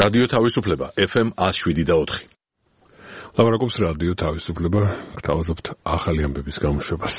რადიო თავისუფლება FM 107.4. ლაპარაკობს რადიო თავისუფლება, გთავაზობთ ახალი ამბების გამოშვებას.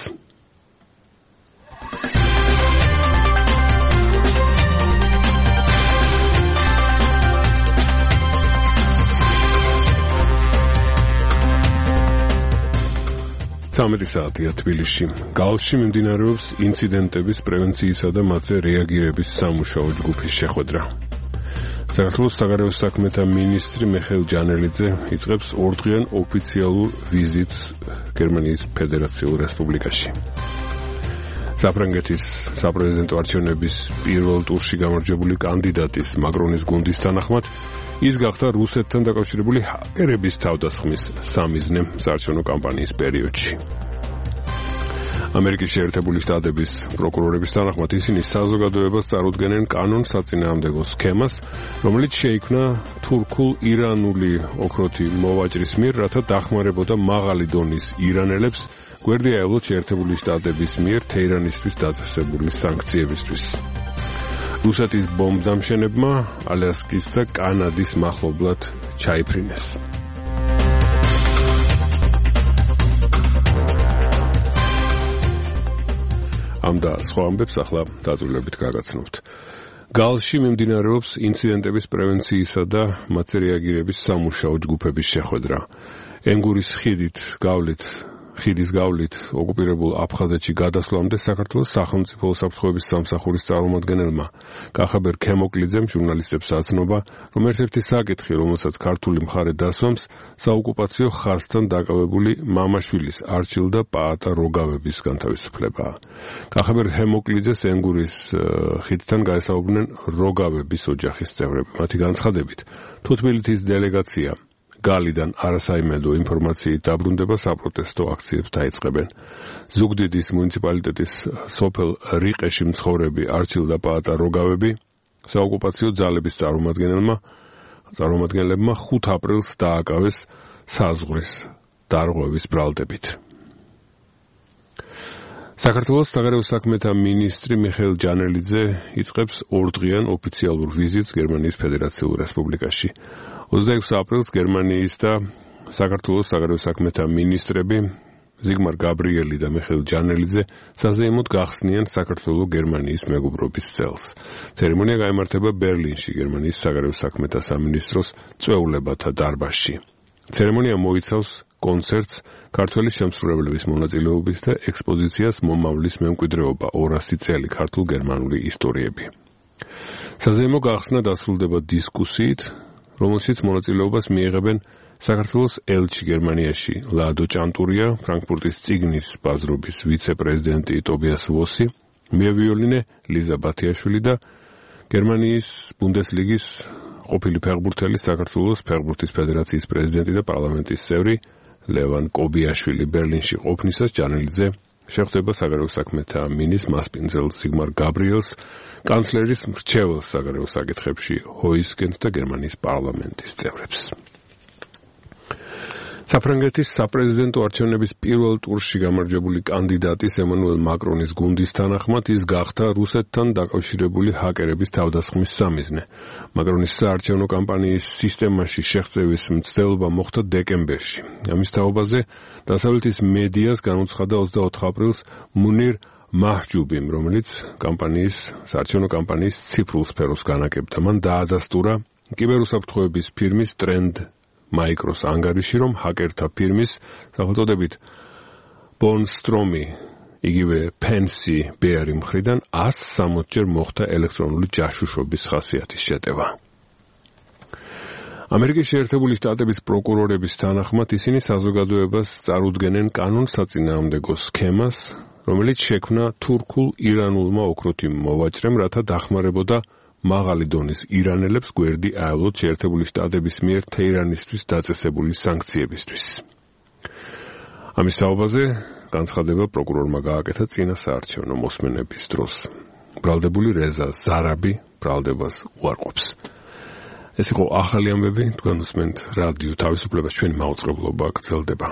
საათია თბილისში. გალში მიმდინარეობს ინციდენტების პრევენციისა და მათზე რეაგირების სამუშაო ჯგუფის შეხვედრა. საქართველოს საგარეო საქმეთა მინისტრი მიხეილ ჯანელიძე იწყებს ორდღიან ოფიციალურ ვიზიტს გერმანიის ფედერაციულ რესპუბლიკაში. საფრანგეთის საპრეზიდენტო არჩევნების პირველ ტურში გამარჯვებული კანდიდატის მაკრონის გუნდის თანახმად ის გახდა რუსეთთან დაკავშირებული ჰაკერების თავდასხმის სამიზნე საარჩევნო კამპანიის პერიოდში. ამერიკის შეერთებული შტატების პროკურორების თანახმად ისინი საზოგადოებას წარუდგენენ კანონ-საწინააღმდეგო სქემას, რომელიც შეიქმნა თურქულ-ირანული ოქროთი მოვაჭრის მიერ, რათა დახმარებოდა მაღალი დონის ირანელებს გვერდი აევლოთ შეერთებული შტატების მიერ თეირანისთვის დაწესებული სანქციებისთვის. რუსეთის ბომბდამშენებმა ალიასკის და კანადის მახლობლად ჩაიფრინეს. ამ და სხვა ამბებს ახლა დაწვრილებით გაგაცნობთ. გალში მიმდინარეობს ინციდენტების პრევენციისა და მათზე რეაგირების სამუშაო ჯგუფების შეხვედრა. ენგურის ხიდის გავლით ოკუპირებულ აფხაზეთში გადასვლამდე საქართველოს სახელმწიფო უსაფრთხოების სამსახურის წარმომადგენელმა კახაბერ ქემოკლიძემ ჟურნალისტებს აცნობა, რომ ერთ-ერთი საკითხი, რომელსაც ქართული მხარე დასვამს, საოკუპაციო ხაზთან დაკავებული მამაშვილის არჩილ და პაატა როგავების განთავისუფლებაა. კახაბერ ქემოკლიძეს ენგურის ხიდთან გაესაუბრნენ როგავების ოჯახის წევრები. მათი განცხადებით, თუ თბილისის დელეგაცია გალიდან არასაიმედო ინფორმაციით დაბრუნდება, საპროტესტო აქციებს დაიწყებენ. ზუგდიდის მუნიციპალიტეტის სოფელ რიყეში მცხოვრები არჩილ და პაატა როგავები საოკუპაციო ძალების წარმომადგენლებმა 5 აპრილს დააკავეს საზღვრის დარღვევის ბრალდებით. საქართველოს საგარეო საქმეთა მინისტრი მიხეილ ჯანელიძე იწყებს ორდღიან ოფიციალურ ვიზიტს გერმანიის ფედერაციულ რესპუბლიკაში. 26 აპრილს გერმანიის და საქართველოს საგარეო საქმეთა მინისტრები ზიგმარ გაბრიელი და მიხეილ ჯანელიძე საზეიმოდ გახსნიან საქართველო-გერმანიის მეგობრობის წელს. ცერემონია გაიმართება ბერლინში, გერმანიის საგარეო საქმეთა სამინისტროს წვეულებათა დარბაზში. ცერემონია მოიცავს კონცერტს, ქართველი შემსრულებლების მონაწილეობით და ექსპოზიციას მომავლის მემკვიდრეობა 200 წელი ქართულ-გერმანული ისტორიები. საზეიმო გახსნა დასრულდება დისკუსიით, რომელშიც მონაწილეობას მიიღებენ საქართველოს ელჩი გერმანიაში ლადო ჭანტურია, ფრანკფურტის წიგნის ბაზრობის ვიცე-პრეზიდენტი ტობიას ვოსი, მევიოლინე ლიზა ბათიაშვილი და გერმანიის ბუნდესლიგის ყოფილი ფეხბურთელი, საქართველოს ფეხბურთის ფედერაციის პრეზიდენტი და პარლამენტის წევრი ლევან კობიაშვილი. ბერლინში ყოფნისას ჯანელიძე შეხვდება საგარეო საქმეთა მინისტრ მასპინძელს ზიგმარ გაბრიელს, კანცლერის მრჩეველს საგარეო საკითხებში ჰოისგენს და გერმანიის პარლამენტის წევრებს. საფრანგეთის საპრეზიდენტო არჩევნების პირველ ტურში გამარჯვებული კანდიდატის ემანუელ მაკრონის გუნდის თანახმად ის გახდა რუსეთთან დაკავშირებული ჰაკერების თავდასხმის სამიზნე. მაკრონის საარჩევნო კამპანიის სისტემაში შეღწევის მცდელობა მოხდა დეკემბერში. ამის თაობაზე დასავლეთის მედიას განუცხადა 24 აპრილს მუნირ მაჰჯუბიმ, რომელიც საარჩევნო კამპანიის ციფრულ სფეროს განაგებდა. მან დაადასტურა კიბერუსაფრთხოების ფირმის ტრენდ მაიკროს ანგარიში, რომ ჰაკერთა ფირმის სახელწოდებით ბონსტრომი, იგივე ფენსი ბეარი მხრიდან 160-ჯერ მოხდა ელექტრონული ჯაშუშობის ხასიათის შეტევა. ამერიკის შეერთებული შტატების პროკურორების თანახმად ისინი საზოგადოებას წარუდგენენ კანონ-საწინააღმდეგო სქემას, რომელიც შექმნა თურქულ-ირანულმა ოქროთი მოვაჭრემ, რათა დახმარებოდა მაღალი დონის ირანელებს გვერდი აევლოთ შეერთებული შტატების მიერ თეირანისთვის დაწესებული სანქციებისთვის. ამის თაობაზე განცხადება პროკურორმა გააკეთა წინა საარჩევნო მოსმენების დროს. ბრალდებული რეზა ზარაბი ბრალდებას უარყოფს. ეს იყო ახალი ამბები, თქვენ უსმენთ რადიო თავისუფლებას, ჩვენი მაუწყებლობა გრძელდება.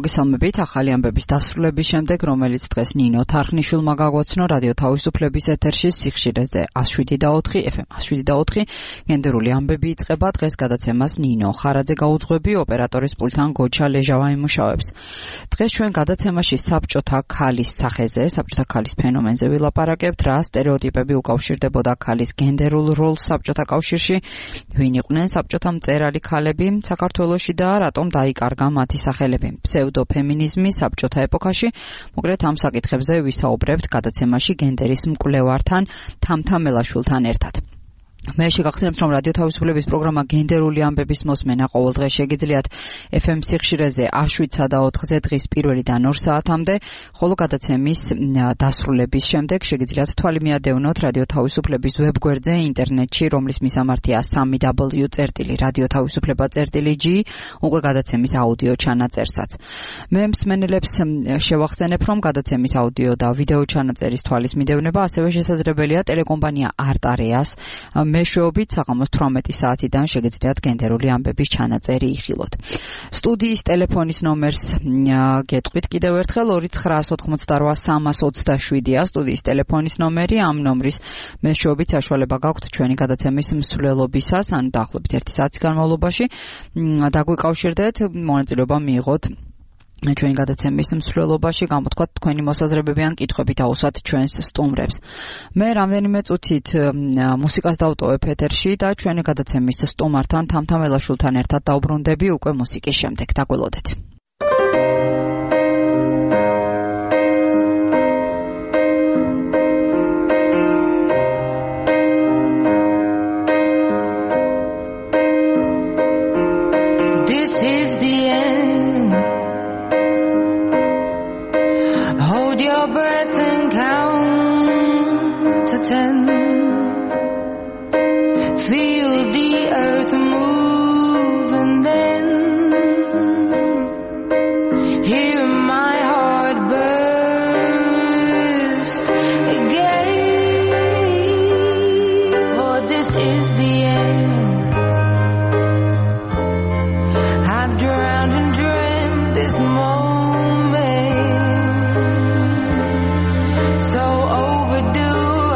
მოგესალმებით ახალი ამბების დასრულების შემდეგ, რომელიც დღეს ნინო თარხნიშვილმა გაგვაცნო რადიო თავისუფლების ეთერში სიხშირეზე 107.4 FM 107.4 გენდერული ამბები იწყება. დღეს გადაცემას ნინო ხარაძე გაუძღვები, ოპერატორის პულტთან გოჩა ლეჟავა იმუშავებს. დღეს ჩვენ გადაცემაში საბჭოთა ქალის სახეზე, საბჭოთა ქალის ფენომენზე ვილაპარაკებთ, რა სტერეოტიპები უკავშირდებოდა ქალის გენდერულ როლს საბჭოთა კავშირში, ვინ იყვნენ საბჭოთა მწერალი ქალები საქართველოში და რატომ დაიკარგა მათი სახელები. ფსევდოფემინიზმი საბჭოთა ეპოქაში. მოკლედ ამ საკითხებზე ვისაუბრებთ გადაცემაში გენდერის მკვლევართან თამთა მელაშვილთან ერთად. მე შეგახსენებთ, რომ რადიო თავისუფლების პროგრამა გენდერული ამბების მოსმენა ყოველ დღე შეგიძლიათ FM სიხშირეზე 7-სა და 4-ზე დღის პირველიდან 2 საათამდე, ხოლო გადაცემის დასრულების შემდეგ შეგიძლიათ თვალი მიადევნოთ რადიო თავისუფლების ვებგვერდზე ინტერნეტში, რომლის მისამართია www.radiotavisufleba.gi, უკვე გადაცემის აუდიო ჩანაწერსაც. მე მსმენელებს შევახსენებ, რომ გადაცემის აუდიო და ვიდეო ჩანაწერის თვალის მიდევნება ასევე შესაძლებელია ტელეკომპანია არტარეას მეშვეობით საღამოს 18 საათიდან შეგიძლიათ გენდერული ამბების ჩანაწერი იხილოთ. სტუდიის ტელეფონის ნომერს გეტყვით კიდევ ერთხელ 2988327-ია სტუდიის ტელეფონის ნომერი. ამ ნომრის მეშვეობით საშუალება გაქვთ ჩვენი გადაცემის მსვლელობისას, ანუ დაახლოებით 1 საათის განმავლობაში დაგვიკავშირდეთ, მონაწილეობა მიიღოთ ჩვენი გადაცემის მსვლელობაში, გამოთქვათ თქვენი მოსაზრებები ან კითხვები დაუსვათ ჩვენს სტუმრებს. მე რამდენიმე წუთით მუსიკას დავტოვებ ეთერში და ჩვენი გადაცემის სტუმართან თამთა მელაშვილთან ერთად დავბრუნდები უკვე მუსიკის შემდეგ. დაგველოდეთ. Feel the earth move and then hear my heart burst again, for this is the end. I've drowned and dreamt this moment, so overdue.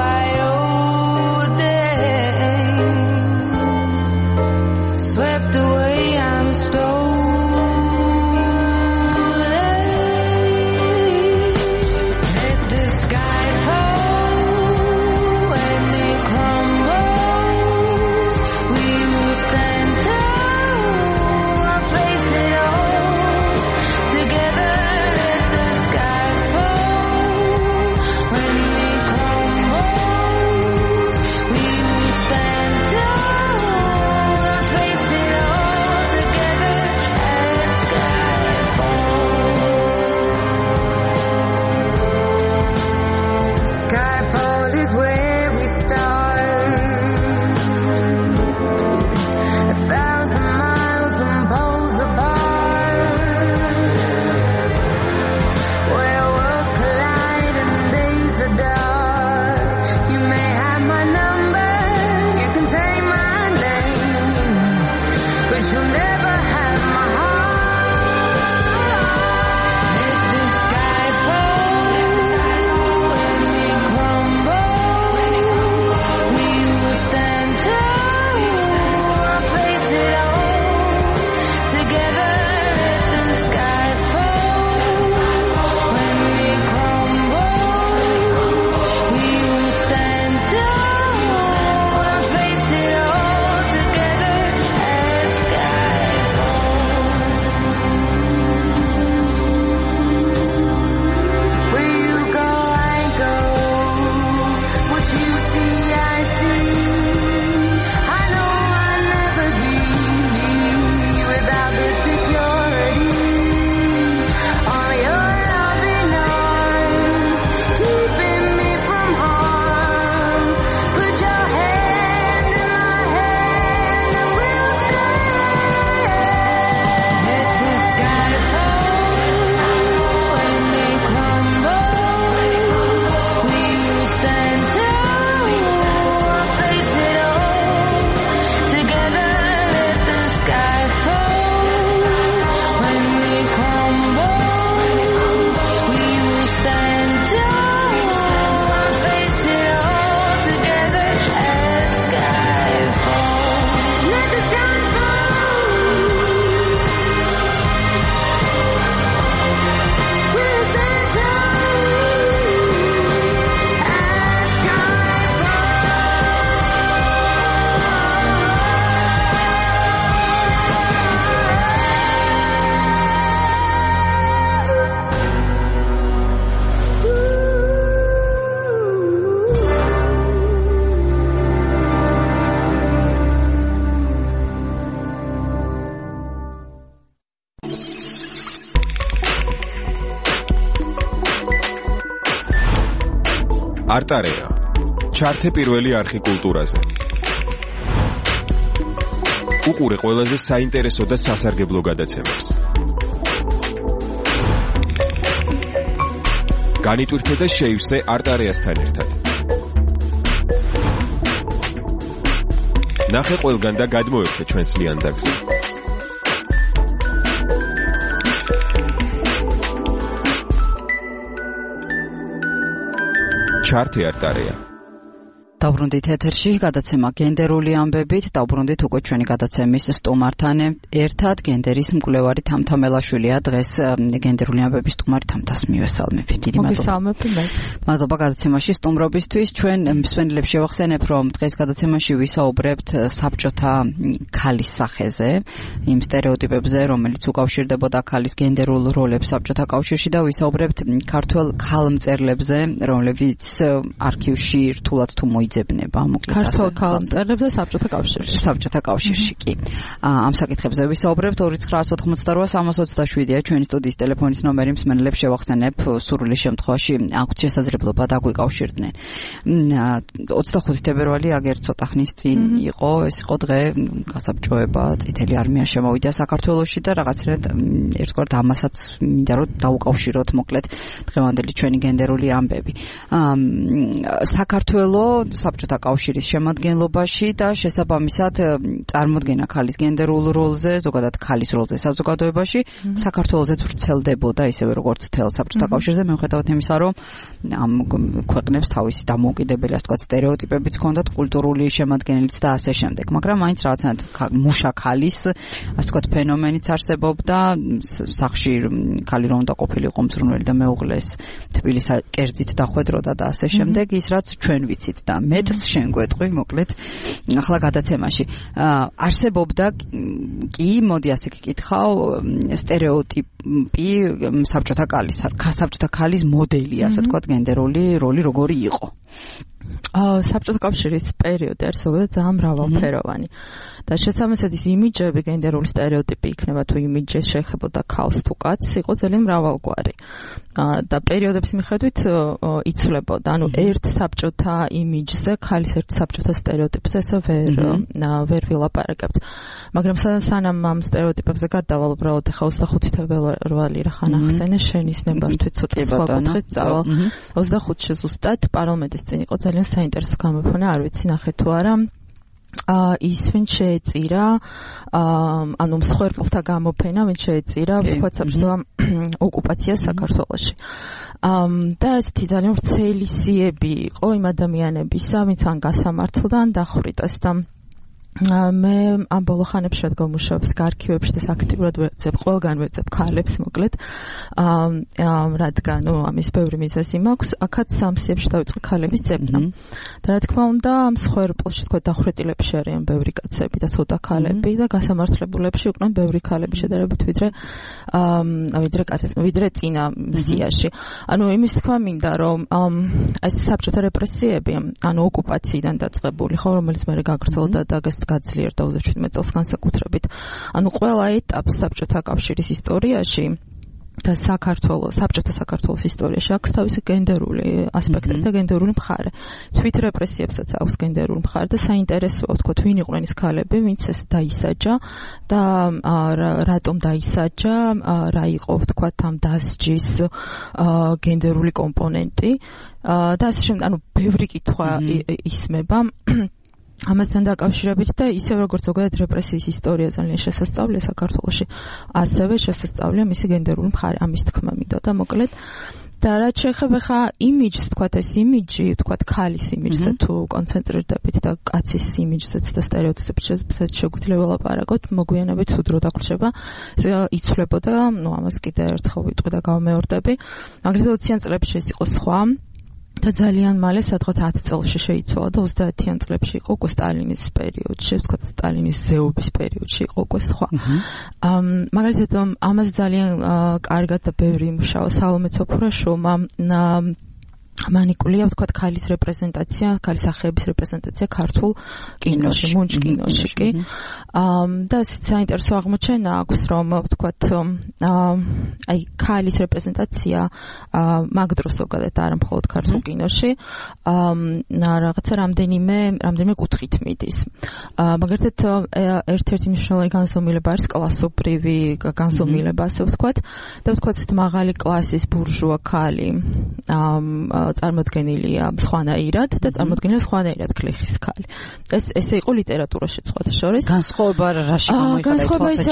Swept away, I'm stolen. Let the sky fall and it crumbles. არტარეა. ჩართე პირველი არხი კულტურაზე. უყურე ყველაზე საინტერესო და სასარგებლო გადაცემებს. განიტვირთე და შეივსე არტარეასთან ერთად. ნახე ყველგან და გადმოერთე ჩვენს ლიანდაგზე. ჩართე არტარეა. დავბრუნდით ეთერში გადაცემა გენდერული ამბებით, დავბრუნდით უკვე ჩვენი გადაცემის სტუმართან ერთად. გენდერის მკვლევარი თამთამელაშვილია დღეს გენდერული ამბების სტუმარი. თამთას მივესალმებ. დიდი მადლობა. მადლობა გადაცემაში სტუმრობისთვის. ჩვენ მსმენელებს შევახსენებ, რომ დღეს გადაცემაში ვისაუბრებთ საბჭოთა ქალის სახეზე, იმ სტერეოტიპებზე, რომელიც უკავშირდებოდა ქალის გენდერულ როლებს საბჭოთა კავშირში და ვისაუბრებთ ქართველ ქალმწერლებზე, რომლებიც არქივში რთულად თუ მოიძებნება ქართულ ქალმწერლებზე საბჭოთა კავშირში კი. ამ საკითხებზე ვისაუბრებთ. 2988-327-ია ჩვენი სტუდიის ტელეფონის ნომერი. მსმენელებს შევახსენებ, სურვილი შემთხვევაში აქვთ შესაძლებლობა დაგვიკავშირდნენ. 25 თებერვალი აგერ ცოტა ხნის წინ იყო, ეს იყო დღე გასაბჭოება, წითელი არმია შემოვიდა საქართველოში და რაღაცნაირად ერთგვარად ამასაც მინდა რომ დაუკავშიროთ მოკლედ დღევანდელი ჩვენი გენდერული ამბები. საქართველოს საბჭოთა კავშირის შემადგენლობაში და შესაბამისად წარმოდგენა ქალის გენდერულ როლზე, ზოგადად ქალის როლზე საზოგადოებაში საქართველოსაც ვრცელდებოდა ისევე როგორც თელ საბჭოთა კავშირზე, მიუხედავად იმისა, რომ ამ ქვეყნებს თავისი დამოუკიდებელი, ასე ვთქვათ, სტერეოტიპებიც ჰქონდათ, კულტურული შემადგენელიც და ასე შემდეგ. მაგრამ მაინც რაღაცნაირად მუშა ქალის, ასე ვთქვათ, ფენომენიც არსებობდა. სახლში ქალი რომ უნდა ყოფილიყო მზრუნველი და მეუღლეს თბილის კერძით დახვედროდა და ასე შემდეგ, ის რაც ჩვენ ვიცით და მეტს შენ გვეტყვი მოკლედ ახლა გადაცემაში. არსებობდა კი, მოდი ასე გკითხავ, სტერეოტიპი საბჭოთა ქალის მოდელი, ასე ვთქვათ, გენდერული როლი როგორი იყო? საბჭოთა კავშირის პერიოდი არის ზოგადად ძალიან მრავალფეროვანი. და შესაბამისად ის იმიჯები, გენდერული სტერეოტიპი იქნება თუ იმიჯი შეეხებოდა ქალს თუ კაცს, იყო ძალიან მრავალგვარი. და პერიოდების მიხედვით იცვლებოდა. ანუ ერთ საბჭოთა იმიჯზე, ქალის ერთ საბჭოთა სტერეოტიპზე ესე ვერ ვილაპარაკებთ. მაგრამ სანამ ამ სტერეოტიპებზე გადავალ, უბრალოდ ახლა 25 თებერვალი რა ხან ახსენე, შენის ნებართვით ცოტა სხვა კუთხით წავალ. 25-ში ზუსტად პარლამენტის წინ იყო ძალიან საინტერესო გამოფენა, არ ვიცი ნახე თუ არა. ის ვინ შეეწირა, ანუ მსხვერპლთა გამოფენა, ვინ შეეწირა ვთქვათ საბჭოთა ოკუპაციას საქართველოში. და ესეთი ძალიან ვრცელი სიები იყო იმ ადამიანებისა, ვინც ან გასამართლდა, ან დახვრიტეს და მე ამ ბოლო ხანებში რადგან მუშაობს არქივებში და აქტიურად ვეძებ, ყველგან ვეძებ ქალებს მოკლედ. რადგან ამის ბევრი მიზეზი მაქვს, აქაც სამსიებში დავიწყე ქალების ძებნა. და რა თქმა უნდა, ამ სხვერპლში თქვა დახვრეტილებში არიან ბევრი კაცები და ცოტა ქალები და გასამართლებულებში უკრან ბევრი ქალები შედარებით ვიდრე წინა სიაში. ანუ იმის თქვა მინდა, რომ ეს საბჭოთა რეპრესიები, ანუ ოკუპაციიდან დაწყებული, ხო, რომელიც მე გაგრძელდა და გაძლიერდა 27 წელს განსაკუთრებით. ანუ ყველა ეტაპს საბჭოთა კავშირის ისტორიაში და საბჭოთა საქართველოს ისტორიაში აქვს თავისი გენდერული ასპექტი და გენდერული მხარე. თვით რეპრესიებსაც აქვს გენდერული მხარე და საინტერესოა ვთქვათ, ვინ იყვნენ ის ქალები, ვინც ეს დაისაჯა და რატომ დაისაჯა, რა იყო ვთქვათ ამ დასჯის გენდერული კომპონენტი და ასე შემდეგ. ანუ ბევრი კითხვა ისმება ამასთან დაკავშირებით და ისევ როგორც ზოგადად რეპრესიის ისტორია ძალიან შესასწავლია საქართველოში, ასევე შესასწავლია მისი გენდერული მხარე, ამის თქმა მინდოდა მოკლედ. და რაც შეეხება ხა იმიჯს, თქვათ ეს იმიჯი, თქვათ ქალის იმიჯზე თუ კონცენტრირდებით და კაცის იმიჯზეც და სტერეოტიპებზეც შეგვიძლია ველაპარაკოთ, მოგვიანებით უდრო დაგვრჩება, იცვლებოდა, ამას კიდე ერთხელ ვიტყვი და გავმეორდები. აგრეთვე 20-იან წლებში ეს იყო სხვა. და ძალიან მალე სადღაც 10 წელში შეიცვალა და 30-იან წლებში იყო უკვე სტალინის პერიოდში, ვთქვათ სტალინის ზეობის პერიოდში იყო უკვე სხვა. მაგალითად ამას ძალიან კარგად და ბევრი იმუშავა სალომე ცოფურაშოვმა მანიკულია, ვთქვათ, ქალის რეპრეზენტაცია, ქალის სახეების რეპრეზენტაცია ქართულ კინოში, მუნჯ კინოში კი. და საინტერესო აღმოჩენა აქვს, რომ ვთქვათ, აი ქალის რეპრეზენტაცია მაგ დროს ზოგადად არა მხოლოდ ქართულ კინოში, რაღაცა რამდენიმე კუთხით მიდის. მაგალითად, ერთ-ერთი მნიშვნელოვანი განსხვავება არის კლასობრივი განსხვავება, ასე ვთქვათ, და ვთქვათ, მაღალი კლასის ბურჟუა ქალი წარმოდგენილია სხვანაირად და წარმოდგენილია სხვანაირად ქლიხის ქალი. ესე იყო ლიტერატურაში სხვათა შორის. განსხვავება რაში გამოიხატა? განსხვავება ის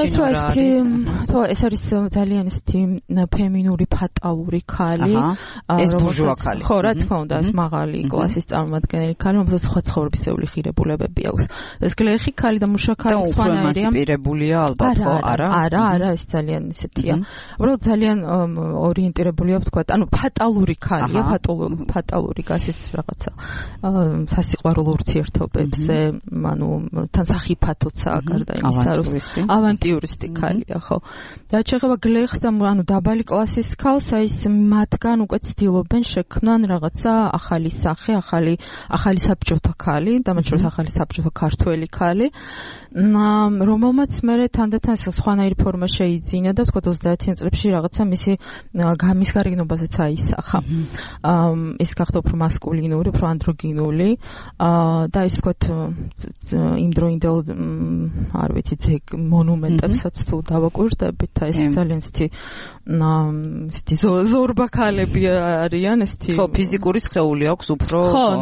ეს არის ძალიან ისეთი ფემინური ფატალური ქალი. ეს ბურჟუა ქალი. ხო, რა თქმა უნდა, ეს მაღალი კლასის წარმოადგენელი ქალი, რომელსაც სხვა ცხოვრებისეული ხირებულებები აქვს. ეს გლეხი ქალი და მუშა ქალი სხვანაირია. ინსპირებულია ალბათ, ხო, არა? არა, ეს ძალიან ისეთია. უბრალოდ ძალიან ორიენტირებულია, ვთქვათ, ანუ ფატალური ქალია, ფატალური გასიც რაღაცა სასიყვარულო ურთიერთობებზე, ანუ თან სახიფათოცა გარდა იმისა, რომ ავანტიურისტი ქალია, ხო. და შეეხება გლეხს და ანუ დაბალი კლასის ქალს, აი ეს მათგან უკვე ცდილობენ შექმნან რაღაცა ახალი სახე, ახალი საბჭოთა ქალი, და მათ შორის ახალი საბჭოთა ქართველი ქალი, რომელმაც მერე თანდათან სხვანაირი ფორმა შეიძინა და ვთქვათ 30-იან წლებში რაღაცა მის გარეგნობაზეც აისახა. ის გახდა უფრო მასკულინური, უფრო ანდროგინული და ის ვთქვათ იმდროინდელ არ ვიცი ძეგ მონუმენტებსაც თუ დავაკვირდებით, ეს ძალიან ისეთი ზორბა ქალები არიან, ესეთი ხო, ფიზიკური სხეული აქვს უფრო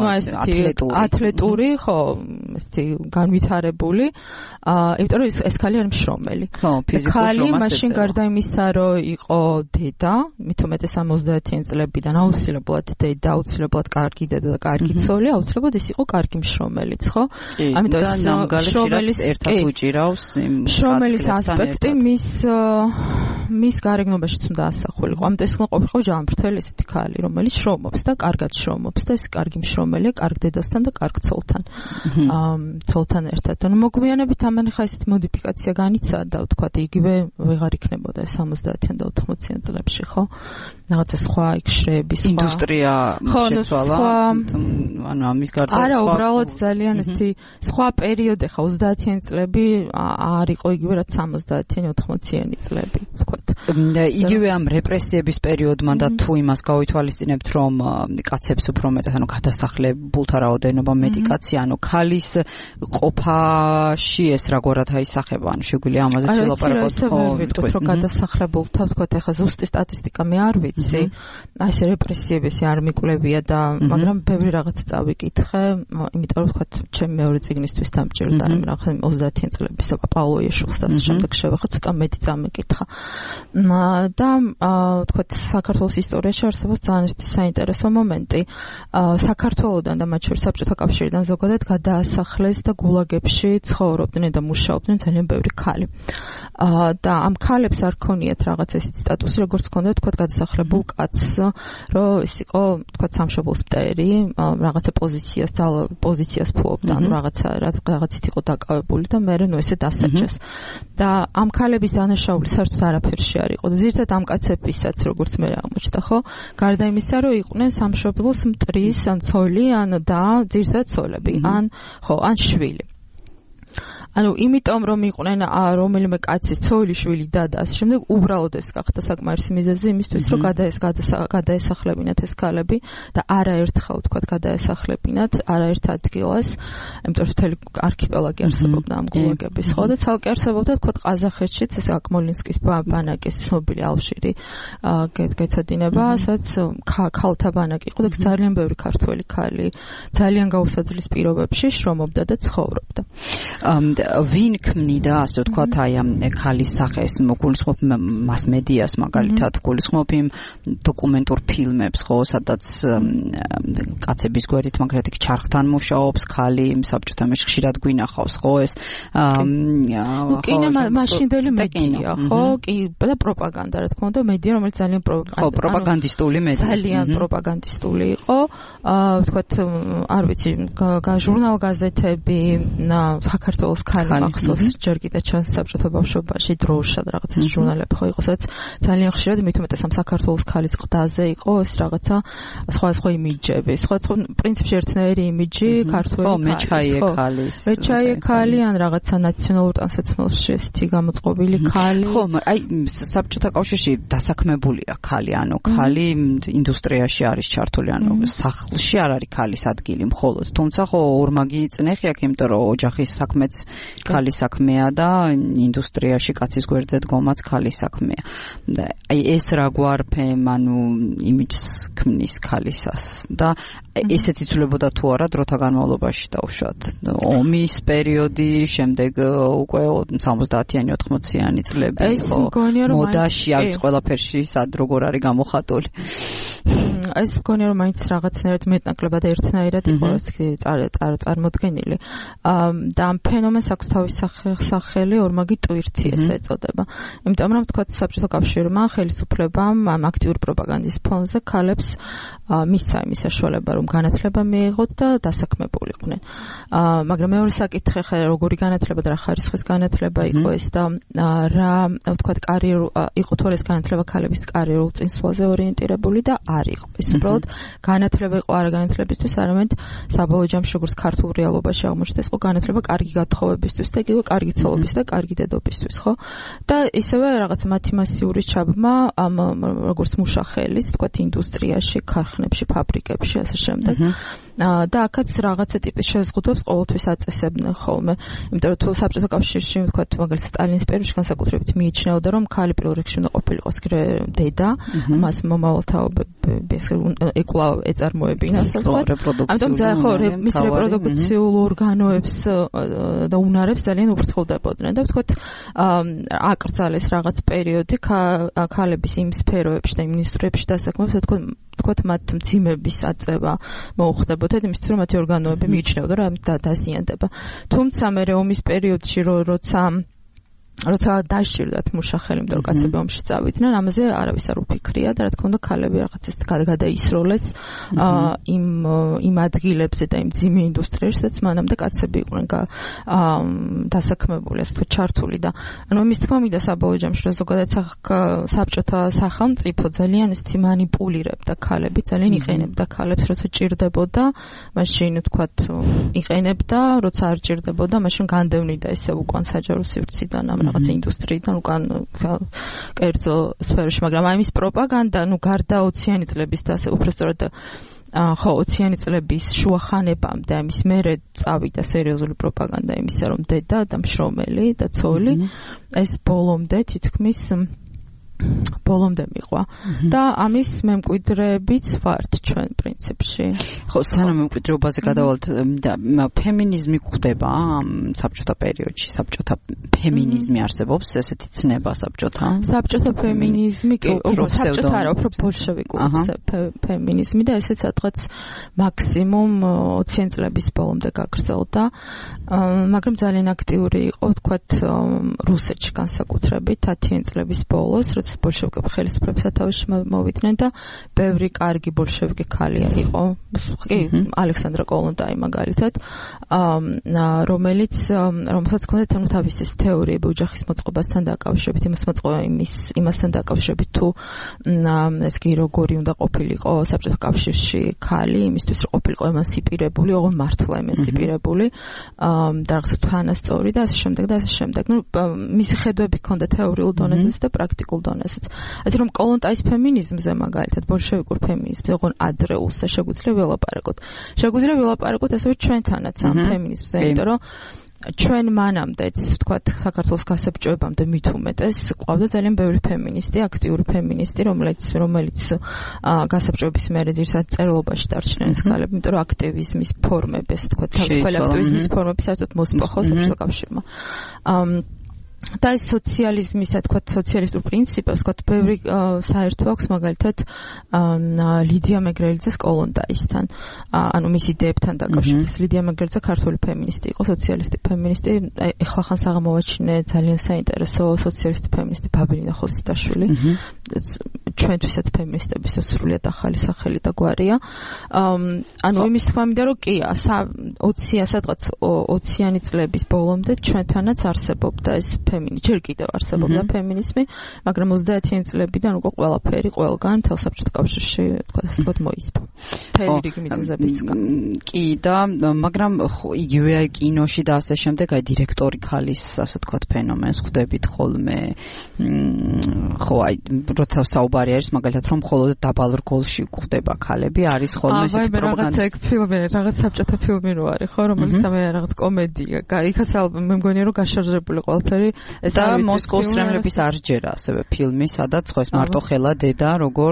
ათლეტური, ხო, ესეთი განვითარებული, იმიტომ რომ ეს ქალი არის მშრომელი. ხო, ფიზიკურ შრომას ეწევა. მაშინ გარდა იმისა, რომ იყო დედა, მით უმეტეს 30-იან წლებიდან აუცილებლად დედა, აუცილებლად კარგი დედა და კარგი ცოლი, აუცილებლად ის იყო კარგი მშრომელიც, ხო? ამიტომ შრომელის ერთად უჭირავს იმ შრომელის ასპექტი მის გარეგნობაშიც უნდა ასახულიყო. ამიტომ ეს ყოფილიყო ჯანმრთელი ესეთი ქალი, რომელიც შრომობს და კარგად შრომობს და ეს კარგი მშრომელია, კარგ დედასთან და კარგ ცოლთან. ცოლთან ერთად. ანუ მოგვიანებით ამან ხა ესეთი მოდიფიკაცია განიცადა, ვთქვათ, იგივე ვეღარ იქნებოდა 70-იან და 80-იან წლებში, ხო? რაღაცა სხვა იქშრეების სხვა ინდუსტრია შეცვალა, ანუ ამის გარდა არა, უბრალოდ ძალიან ესეთი სხვა პერიოდი ხა 30-იან წლები არ იყო იგივე რაც 70-იანი 80-იანი წლები, ვთქვათ. იგივე ამ რეპრესიების პერიოდმა და თუ იმას გავითვალისწინებთ, რომ კაცებს უფრო მეტად, ანუ გადასახლებულთა რაოდენობა მეტი კაცი, ანუ ქალის ყოფაში ეს როგორად აისახება, ანუ შეგვიძლია ამაზე ვილაპარაკოთ, ხო, ვიტყვით, რომ გადასახლებულთა, ვთქვათ, ეხლა ზუსტი სტატისტიკა მე არ ვიცი, აი ეს რეპრესიების არ მიკვლევია და მაგრამ ბევრი რაღაცა წავიკითხე, იმიტომ რომ ვთქვათ, ჩემი მეორე წიგნისთვის დამჭირდა იმ რაღაცა 30-იან წლების პაოლო ეშულს და შემდეგ შევეხე ცოტა მეტი წამიკითხა. და ვთქვათ, საქართველოს ისტორიაში არსებობს ძალიან საინტერესო მომენტი. საქართველოდან და მათ შორის საბჭოთა კავშირიდან ზოგადად გადაასახლეს და გულაგებში ცხოვრობდნენ და მუშაობდნენ ძალიან ბევრი ქალი. და ამ ქალებს არ ქონიათ რაღაც ესეთი სტატუსი, როგორც ქონდა თქვა გადასახლებულ კაცს, რომ ის იყო თქვა სამშობლოს მტერი, რაღაცა პოზიციას ფლობდა, ანუ რაღაცით იყო დაკავებული და მე ნუ ესე დასაჯეს. და ამ ქალების დანაშაული საერთოდ არაფერში არ იყო. ზირთად ამ კაცებისაც როგორც მე აღმოჩნდა, ხო? გარდა იმისა, რომ იყვნენ სამშობლოს მტრის, ან ცოლი, ან და ზირთად ცოლები, ან შვილი. ანუ იმიტომ რომ იყვნენ რომელიმე კაცის ცოლი, შვილი, და ასე შემდეგ, უბრალოდ ეს გახდა საკმარისი მიზეზი იმისთვის, რომ გადაესახლებინათ ეს ქალები და არაერთხელ თქვა გადაესახლებინათ არაერთ ადგილას, იმიტომ რომ მთელი არქიპელაგი არსებობდა ამ გულაგების, ხო, და ცალკე არსებობდა თქვა ყაზახეთშიც ეს აკმოლინსკის ბანაკის ცნობილი ალჟირი გეცოდინება, სადაც ქალთა ბანაკი იყო და ძალიან ბევრი ქართველი ქალი ძალიან გაუსაძლის პირობებში შრომობდა და ცხოვრობდა. ვინ ქმნიდა, ასე ვთქვათ, აი ამ ქალის სახეს, გულისხმობ მასმედიას, მაგალითად, გულისხმობ იმ დოკუმენტურ ფილმებს, ხო, სადაც კაცების გვერდით მაგალითად იქ ჩარხთან მუშაობს ქალი, საბჭოთა მეშ ხშირად გვინახავს, ხო, ეს კინო მაშინდელი მედია, ხო, და პროპაგანდა, რა თქმა უნდა, მედია, რომელიც ძალიან პროპაგანდისტული მედია. ძალიან პროპაგანდისტული იყო, ვთქვათ, არ ვიცი, ჟურნალ-გაზეთები, საქართველოს ქალი მახსოვს ჯერ კიდე ჩვენს საბჭოთა ბავშვობაში დროშად რაღაცა ჟურნალები ხო იყო, სადაც ძალიან ხშირად მით უმეტეს ამ საქართველოს ქალის ყდაზე იყო ეს რაღაცა სხვა იმიჯები, სხვა პრინციპში ერთნაირი იმიჯი ქართველი ქალის. მეჩაიე ქალი ან რაღაცა ნაციონალურ ტანსაცმელში ესეთი გამოწყობილი ქალი. ხო, აი საბჭოთა კავშირში დასაქმებულია ქალი, ანუ ქალი ინდუსტრიაში არის ჩართული, ანუ სახლში არ არის ქალის ადგილი მხოლოდ. თუმცა ხო ორმაგი წნეხი აქვს, იმიტომ რომ ოჯახის საქმეც ქალის საქმეა და ინდუსტრიაში კაცის გვერდზე დგომაც ქალის საქმეა. და აი ეს რაგვარ ანუ იმიჯს ქმნის ქალისას და ესეც იცვლებოდა თუ არა დროთა განმავლობაში დაუშვათ. ომის პერიოდი, შემდეგ უკვე 70-იანი 80-იანი წლები იყო. მოდაში არის ყველაფერში სად როგორ არის გამოხატული. ეს მგონია რომ მაინც რაღაცნაირად მეტნაკლებად ერთნაირად იყო ეს წარმოდგენილი. და ამ ფენომენს აქვს თავის სახელი ორმაგი ტვირთი ესე ეწოდება. იმიტომ რომ თქვა საბჭოთა კავშირმა ხელისუფლებამ ამ აქტიური პროპაგანდის ფონზე ქალებს მისცა იმის საშუალება რომ განათლება მიიღოთ და დასაქმებულიყვნენ. მაგრამ მეორე საკითხი ხა როგორი განათლება და რა ხარისხის განათლება იყო ეს და რა თქვა კარიერულ იყო თუ ეს განათლება ქალების კარიერულ წინსვლაზე ორიენტირებული და არ იყო. ეს უბრალოდ განათლება იყო არა განათლებისთვის, არამედ საბოლოო ჯამში როგორც ქართულ რეალობაში აღმოჩნდა ეს განათლება კარგი გათხოვებისთვის და იგივე კარგი ცოლობის და კარგი დედობისთვის, ხო? და ისევე რაღაც მათი მასიური ჩაბმა ამ როგორც მუშახელის, თქვა ინდუსტრიაში, ქარხნებში, ფაბრიკებში ასე შემდეგ. და აქაც რაღაცა ტიპის შეზღუდვებს ყოველთვის აწესებდნენ ხოლმე. იმიტომ რომ თუ საბჭოთა კავშირში თქვა მაგალითად სტალინის პერიოდში განსაკუთრებით მიიჩნეოდა რომ ქალი პირველ რიგში უნდა ყოფილიყოს დედა, მას მომავალ თაობები ეკვლავ ეწარმოებინა ასე ვთქვათ. ამიტომ ხო მის რეპროდუქციულ ორგანოებს და უნარებს ძალიან უფრთხილდებოდნენ და ვთქვათ აკრძალეს რაღაც პერიოდი ქალების იმ სფეროებში და იმ მინისტრიებში დასაქმებას ვთქვათ მათ მძიმების აწევა მოუხდებოდა იმისთვის რომ მათი ორგანოები მიიჩნეოდა რომ დაზიანდება. თუმცა მე ომის პერიოდში როცა დაშირდათ მუშახელი, იმიტომ რომ კაცები ომში წავიდნენ, ამაზე არავის არ უფიქრია და რა თქმა უნდა ქალები რაღაცას გადაისროლეს იმ ადგილებზე და იმ ძიმე ინდუსტრიაში, სადაც მანამდე კაცები იყვნენ დასაქმებული, ასე ვთქვათ, ჩართული და ანუ იმის თქმა მინდა საბოლოო ჯამში რომ ზოგადად საბჭოთა სახელმწიფო ძალიან ისეთი მანიპულირებდა ქალები, ძალიან იყენებდა ქალებს, როცა ჭირდებოდა, მაშინ ვთქვათ იყენებდა, როცა არ ჭირდებოდა, მაშინ განდევნიდა ესე უკან საჯარო სივრციდან რაღაც ინდუსტრიიდან უკან კერძო სფეროში, მაგრამ აი მის პროპაგანდა, გარდა 20-იანი წლების და ასე უბრალოდ ხო 20-იანი წლების შუახანებამდე ამის მერე წავიდა სერიოზული პროპაგანდა იმისა, რომ დედა და მშრომელი და ცოლი ეს ბოლომდე თითქმის ბოლომდე მიყვა და ამის მემკვიდრეებიც ვართ ჩვენ პრინციპში. ხო, სანამ მემკვიდრეობაზე გადავალთ, ფემინიზმი გვხვდება საბჭოთა პერიოდში, საბჭოთა ფემინიზმი არსებობს, ესეთი ცნება საბჭოთა. საბჭოთა ფემინიზმი კი, საბჭოთა არა, უფრო ბოლშევიკური ფემინიზმი და ესეც სადღაც მაქსიმუმ 20-იანი წლების ბოლომდე გაგრძელდა, მაგრამ ძალიან აქტიური იყო, ვთქვათ, რუსეთში განსაკუთრებით 10-იანი წლების ბოლოს, ბოლშევიკები ხელისუფლების სათავეში მოვიდნენ და ბევრი კარგი ბოლშევიკი ქალი იყო, კი, ალექსანდრა კოლონტაი მაგალითად, რომელსაც ჰქონდა თავისი თეორიები ოჯახის მოწყობასთან დაკავშირებით, იმასთან დაკავშირებით თუ ეს კი როგორი უნდა ყოფილიყო საბჭოთა კავშირში ქალი, იმისთვის რომ ყოფილიყო ემანსიპირებული, ოღონდ მართლა ემანსიპირებული, და რაღაცა თანასწორი და ასე შემდეგ და ასე შემდეგ. მისი ხედვები ჰქონდა თეორიულ დონეზეც და პრაქტიკულ დონეზეც. ასე რომ კოლონტაის ფემინიზმზე მაგალითად ბოლშევიკურ ფემინიზმზე ოღონ ადრეულსა შეგვიძლია ველაპარაკოთ. შეგვიძლია ველაპარაკოთ ასევე ჩვენთანაც ამ ფემინიზმზე, იმიტომ რომ ჩვენ მანამდეც, ვთქვათ, საქართველოს გასაბჭოებამდე მით უმეტეს ყავდა ძალიან ბევრი ფემინისტი, აქტიური ფემინისტი, რომელიც გასაბჭოების მერე ძირითადად წერილობაში დარჩნენ ეს ქალები, იმიტომ რომ აქტივიზმის ფორმები, ასე ვთქვათ, თავისუფალი აქტივიზმის ფორმები საერთოდ მოსპოხო საბჭოთა კავშირმა. და ეს სოციალიზმის, თქვათ, სოციალისტურ პრინციპებს, თქვათ, ბევრი საერთო აქვს მაგალითად ლიდია მეგრელიძეს კოლონტაისთან, ანუ მის იდეებთან დაკავშირებით. ლიდია მეგრელიძე ქართული ფემინისტი იყო, სოციალისტი ფემინისტი, ეხლახანს აღმოვაჩინე ძალიან საინტერესო სოციალისტი ფემინისტი ბაბილინა ხოსიტაშვილი. ჩვენთვისაც ფემინისტების სრულიად ახალი სახელი და გვარია. ანუ იმის თქმა მინდა რომ კი 20 სადღაც 20-იანი წლების ბოლომდე ჩვენთანაც არსებობდა ეს ჯერ კიდევ არსებობდა ფემინიზმი, მაგრამ 30-იანი წლებიდან უკვე ყველაფერი ყველგან თელ საბჭოთა კავშირში თქვა ასე ვთქვათ მოისპო. მთელი რიგი მიზეზებისგან. კი და მაგრამ იგივე კინოში და ასე შემდეგ აი დირექტორი ქალის ასე ვთქვათ ფენომენს ხვდებით ხოლმე. ხო აი როცა საუბარი არის მაგალითად რომ მხოლოდ დაბალ რგოლში გვხვდება ქალები არის ხოლმე ესეთი პროპაგანდა. რაღაც ფილმი, რაღაც საბჭოთა ფილმი რო არის ხო, რომელიც რაღაც კომედია. იქაც მე მგონია რომ გაშარჟებული ყველაფერი ეს და მოსკოვის რემლების არ ჯერა ასევე ფილმი, სადაც ხო ეს მარტო ხელა დედა როგორ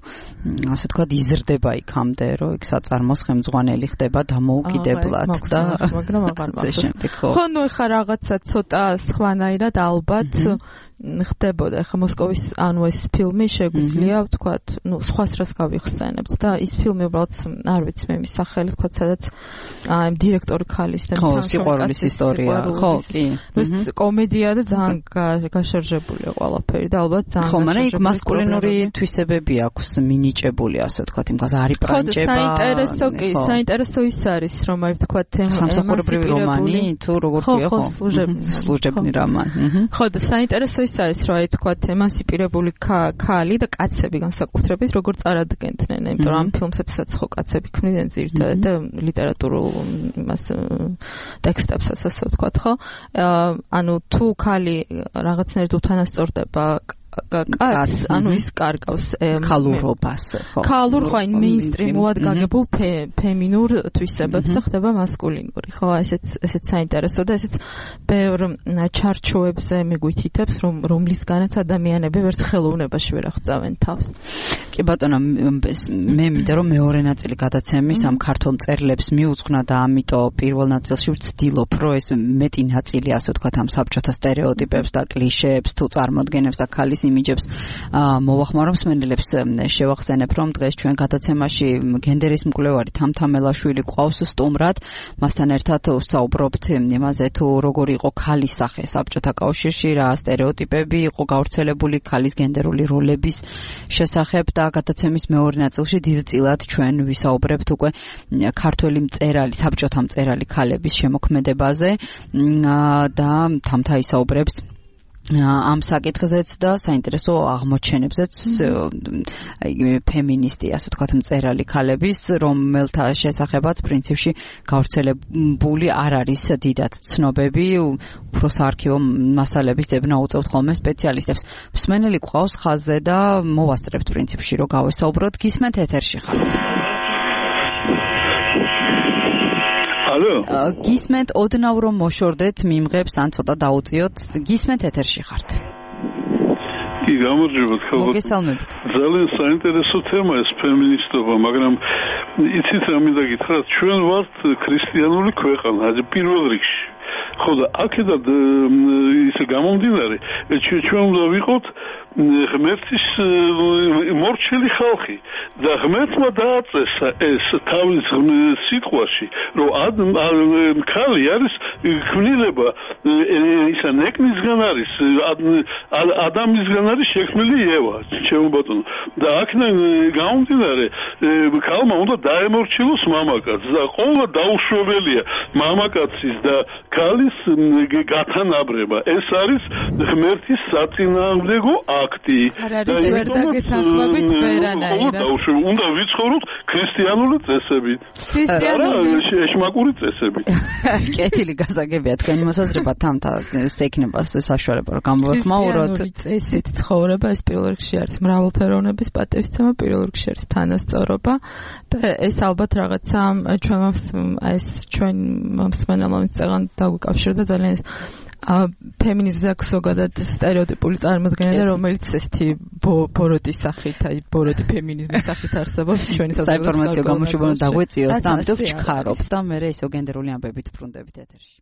ასე ვთქვათ იზრდება იქამდე, რომ იქ საწარმოს ხელმძღვანელი ხდება დამოუკიდებლად და მაგრამ აღარ მახსოვს. ხო, ნუ ეხა რაღაცა ცოტა სხვანაირად ალბათ ხდებოდა ახლა მოსკოვის ანუ ეს ფილმი შეგვიძლია ვთქვათ, ნუ სხვას რას გავიხსენებთ და ის ფილმი უბრალოდ არ ვიცი მე მის სახელი ვთქვათ, სადაც აი დირექტორი ქალის და სიყვარულის ისტორია, ხო, კი. ეს კომედია და ძალიან გაშარჟებულია ყველაფერი და ალბათ ძალიან ხო, მაგრამ იქ მასკულინური თვისებები აქვს მინიჭებული, ასე ვთქვათ, იმას არის პრანჭება. საინტერესო კი, საინტერესო ის არის, რომ აი ვთქვათ სამსახურებრივი რომანი თუ როგორ ქვია, ხო, სლუჟებნი რომანი. ხო, და საინტერესო ის არის, რომ აი თქვათ ემანსიპირებული ქალი და კაცები განსაკუთრებით როგორ წარადგენდნენ, იმიტომ რომ ამ ფილმებსაც ხო კაცები ქმნიდნენ ძირითადად და ლიტერატურულ იმას ტექსტებსაც ასე ვთქვათ, ხო? ანუ თუ ქალი რაღაცნაირად უთანასწორდება კაცს, ანუ ის კარგავს ქალურობას, ხო. ქალურ ხო აი მეინსტრიმულად გაგებულ ფემინურ თვისებებს და ხდება მასკულინური, ხო? ესეც საინტერესო და ესეც ბევრ ჩარჩოებზე მიგვითითებს, რომლისგანაც ადამიანები ვერც ხელოვნებაში ვერ აღწევენ თავს. კი ბატონო, მე მინდა რომ მეორე ნაწილი გადაცემის ამ ქართულ მწერლებს მიუძღვნა და ამიტომ პირველ ნაწილში ვცდილობ, რომ ეს მეტი ნაწილი ასე ვთქვათ ამ საბჭოთა სტერეოტიპებს და კლიშეებს თუ წარმოდგენებს და ქალის იმიჯებს მოვახმარო მსმენელებს შევახსენებ, რომ დღეს ჩვენ გადაცემაში გენდერის მკვლევარი თამთამელაშვილი ყავს სტუმრად, მასთან ერთად ვსაუბრობთ იმაზე თუ როგორი იყო ქალის სახე საბჭოთა კავშირში, რა სტერეოტიპები იყო გავრცელებული ქალის გენდერული როლების შესახებ და გადაცემის მეორე ნაწილში დიდწილად ჩვენ ვისაუბრებთ უკვე ქართველი მწერალი, საბჭოთა მწერალი ქალების შემოქმედებაზე და თამთა ისაუბრებს ამ საკითხზეც და საინტერესო აღმოჩენებზეც ფემინისტი, ასე ვთქვათ, მწერალი ქალების, რომელთა შესახებაც პრინციპში გავრცელებული არ არის დიდად ცნობები, უფრო საარქივო მასალების ძებნა უწევთ ხოლმე სპეციალისტებს. მსმენელი გვყავს ხაზზე და მოვასწრებთ პრინციპში, რომ გავესაუბროთ. გისმენთ ეთერში ხართ? გისმენთ ოდნავ რომ მოშორდეთ მიმღებს ან ცოტა დაუწიოთ, გისმენთ ეთერში ხართ. კი, გამარჯობათ, ხალხო. მოგესალმებით. ძალიან საინტერესო თემა ეს ფემინისტობა, მაგრამ იცით რა მინდა გითხრათ, ჩვენ ვართ ქრისტიანული ქვეყანა, პირველ რიგში. ხო და აქედან ისე გამომდინარე, ჩვენ უნდა ვიყოთ ღმერთის მორჩილი ხალხი და ღმერთმა დააწესა ეს თავის სიტყვაში, რომ ქალი არის ქმნილება, ისა ნეკნისგან არის, ადამისგან არის შექმნილი ევა, ჩემო ბატონო. და აქედან გამომდინარე, ქალმა უნდა დაემორჩილოს მამაკაცს და ყოველდღე დაუშვებელია მამაკაცის და ქალის გათანაბრება. ეს არის ღმერთის საწინააღმდეგო აქტი. უნდა ვიცხოვროთ ქრისტიანული წესებით. ეშმაკური წესებით. კეთილი გასაგებია თქვენი მოსაზრება თამთა შეექნება საშუალება რომ გამოვეხმაუროთ. წესით ცხოვრება ეს პირველ რიგში არის მრავალფეროვნების პატივისცემა, პირველ რიგში არის თანასწორობა და ეს ალბათ რაღაცა ჩვენ მსმენელმა წეგან დაგვიკავშირდა ძალიან ფემინიზმზე აქვს ზოგადად სტერეოტიპული წარმოდგენა, რომელიც ესეთი ბოროტის სახით, აი ბოროტი ფემინიზმის სახით არსებობს ჩვენი საინფორმაციო გამოშვება დაგვეციოს და ამიტომ ვჩქარობთ და მე ისო გენდერული ამბებით ვბრუნდებით ეთერში.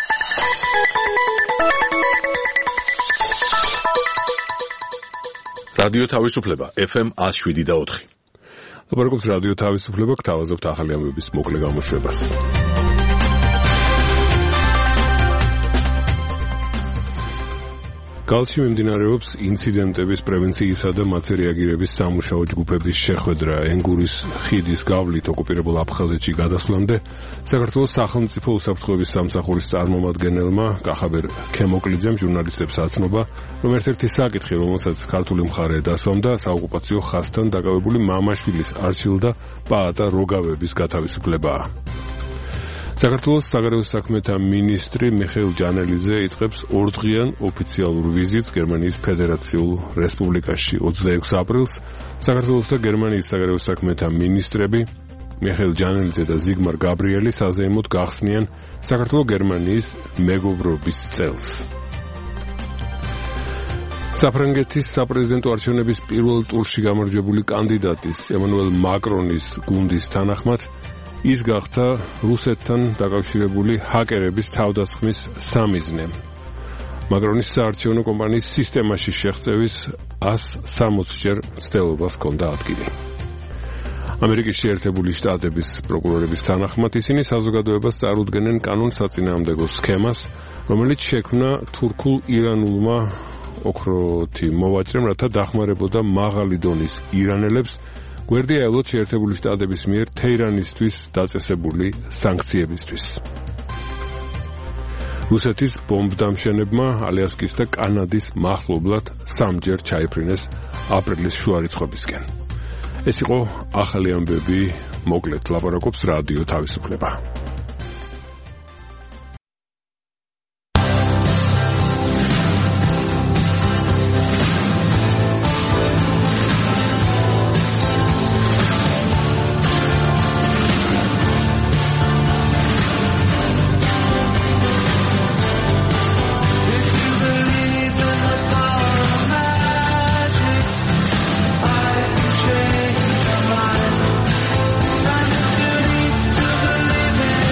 რადიო თავისუფლება FM 107.4. ლაპარაკობს რადიო თავისუფლება, გთავაზობთ ახალი ამბების მოკლე გამოშვებას. კალში მიმდინარეობს ინციდენტების პრევენციისა და მათზე რეაგირების სამუშაო ჯგუფების შეხვედრა ენგურის ხიდის გავლით ოკუპირებულ აფხაზეთში გადასვლამდე საქართველოს სახელმწიფო უსაფრთხოების სამსახურის წარმომადგენელმა კახაბერ ქემოკლიძემ ჟურნალისტებს აცნობა, რომ ერთ-ერთი საკითხი, რომელსაც ქართული მხარე დასვამდა, საოკუპაციო ხაზთან დაკავებული მამაშვილის არჩილ და პაატა როგავების გათავისუფლებაა. საქართველოს საგარეო საქმეთა მინისტრი მიხეილ ჯანელიძე იწყებს ორდღიან ოფიციალურ ვიზიტს გერმანიის ფედერაციულ რესპუბლიკაში 26 აპრილს. საქართველოს და გერმანიის საგარეო საქმეთა მინისტრები მიხეილ ჯანელიძე და ზიგმარ გაბრიელი საზეიმოდ გახსნიან საქართველოს-გერმანიის მეგობრობის წელს. საფრანგეთის საპრეზიდენტო არჩევნების პირველ ტურში გამარჯვებული კანდიდატის ემანუელ მაკრონის გუნდის თანახმად ის გახდა რუსეთთან დაკავშირებული ჰაკერების თავდასხმის სამიზნე. მაკრონის საარჩევნო კომპანიის სისტემაში შეღწევის 160-ჯერ მცდელობას ჰქონდა ადგილი. ამერიკის შეერთებული შტატების პროკურორების თანახმად ისინი საზოგადოებას წარუდგენენ კანონსაწინააღმდეგო სქემას, რომელიც შექმნა თურქულ-ირანულმა ოქროთი მოვაჭრემ, რათა დახმარებოდა მაღალი დონის ირანელებს გვერდია ელოთ შეერთებული შტატების მიერ თეირანისთვის დაწესებული სანქციებისთვის. რუსეთის ბომბდამშენებმა ალიასკის და კანადის მახლობლად 3-ჯერ ჩაიფრინეს აპრილის შუა რიცხვებისკენ. ეს იყო ახალი ამბები, მოკლედ ლაპარაკობს რადიო თავისუფლება. Believe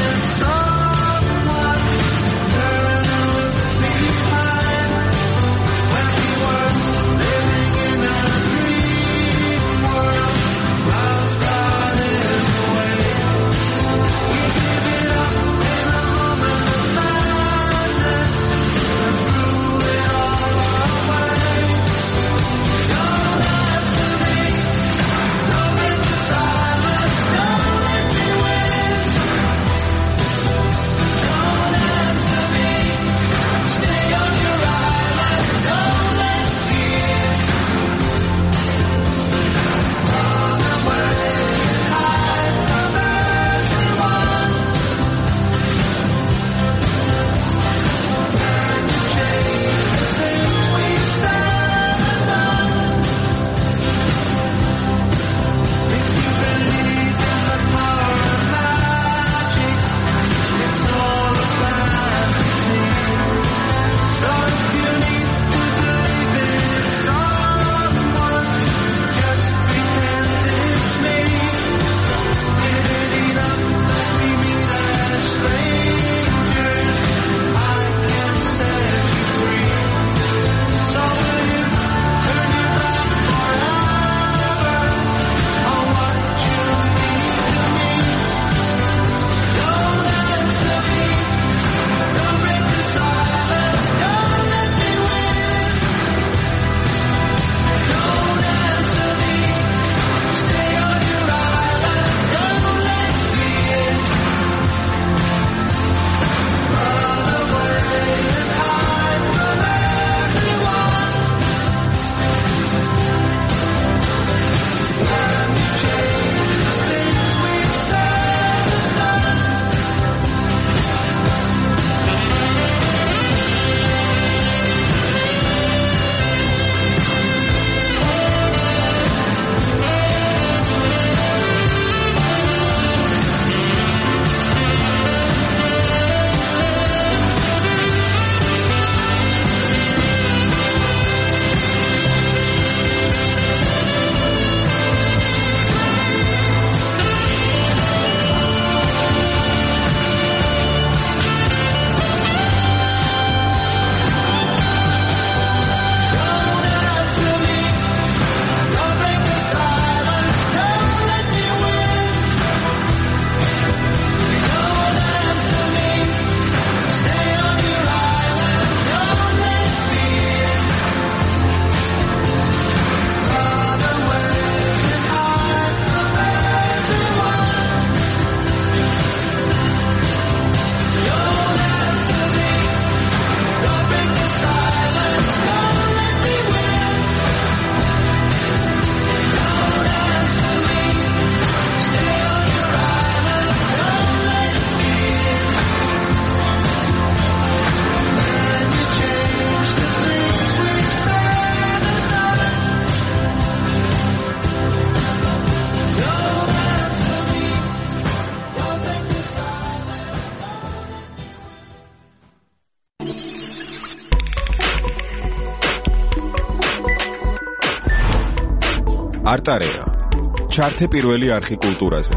არტარეა. ჩართე პირველი არხი კულტურაზე.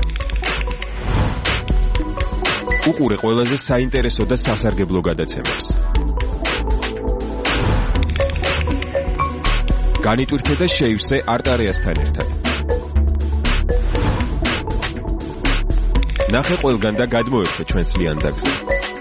უყურე ყველაზე საინტერესო და სასარგებლო გადაცემებს. განიტვირთე და შეივსე არტარეასთან ერთად. ნახე ყველგან და გადმოერთე ჩვენს ლიანდაგზე.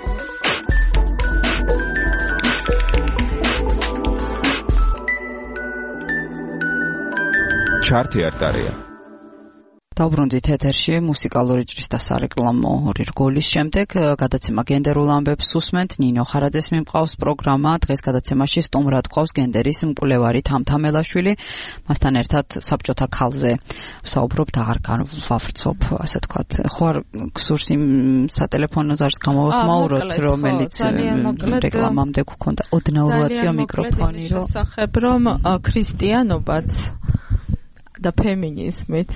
ჩართე არტარეა. დავბრუნდით ეთერში მუსიკალური ჭრის და სარეკლამო ორი რგოლის შემდეგ გადაცემა გენდერულ ამბებს უსმენთ. ნინო ხარაძეს მიმყავს პროგრამა. დღეს გადაცემაში სტუმრად ყავს გენდერის მკვლევარი თამთამელაშვილი. მასთან ერთად საბჭოთა ქალზე ვსაუბრობთ, აღარ გავავრცობ, ასე ვთქვათ. ხო არ გსურს იმ სატელეფონო ზარს გამოვახმაუროთ, რომელიც რეკლამამდე გქონდა ოდნავოაცია მიკროფონი, რომ შესახებ რომ ქრისტიანობაც და ფემინიზმიც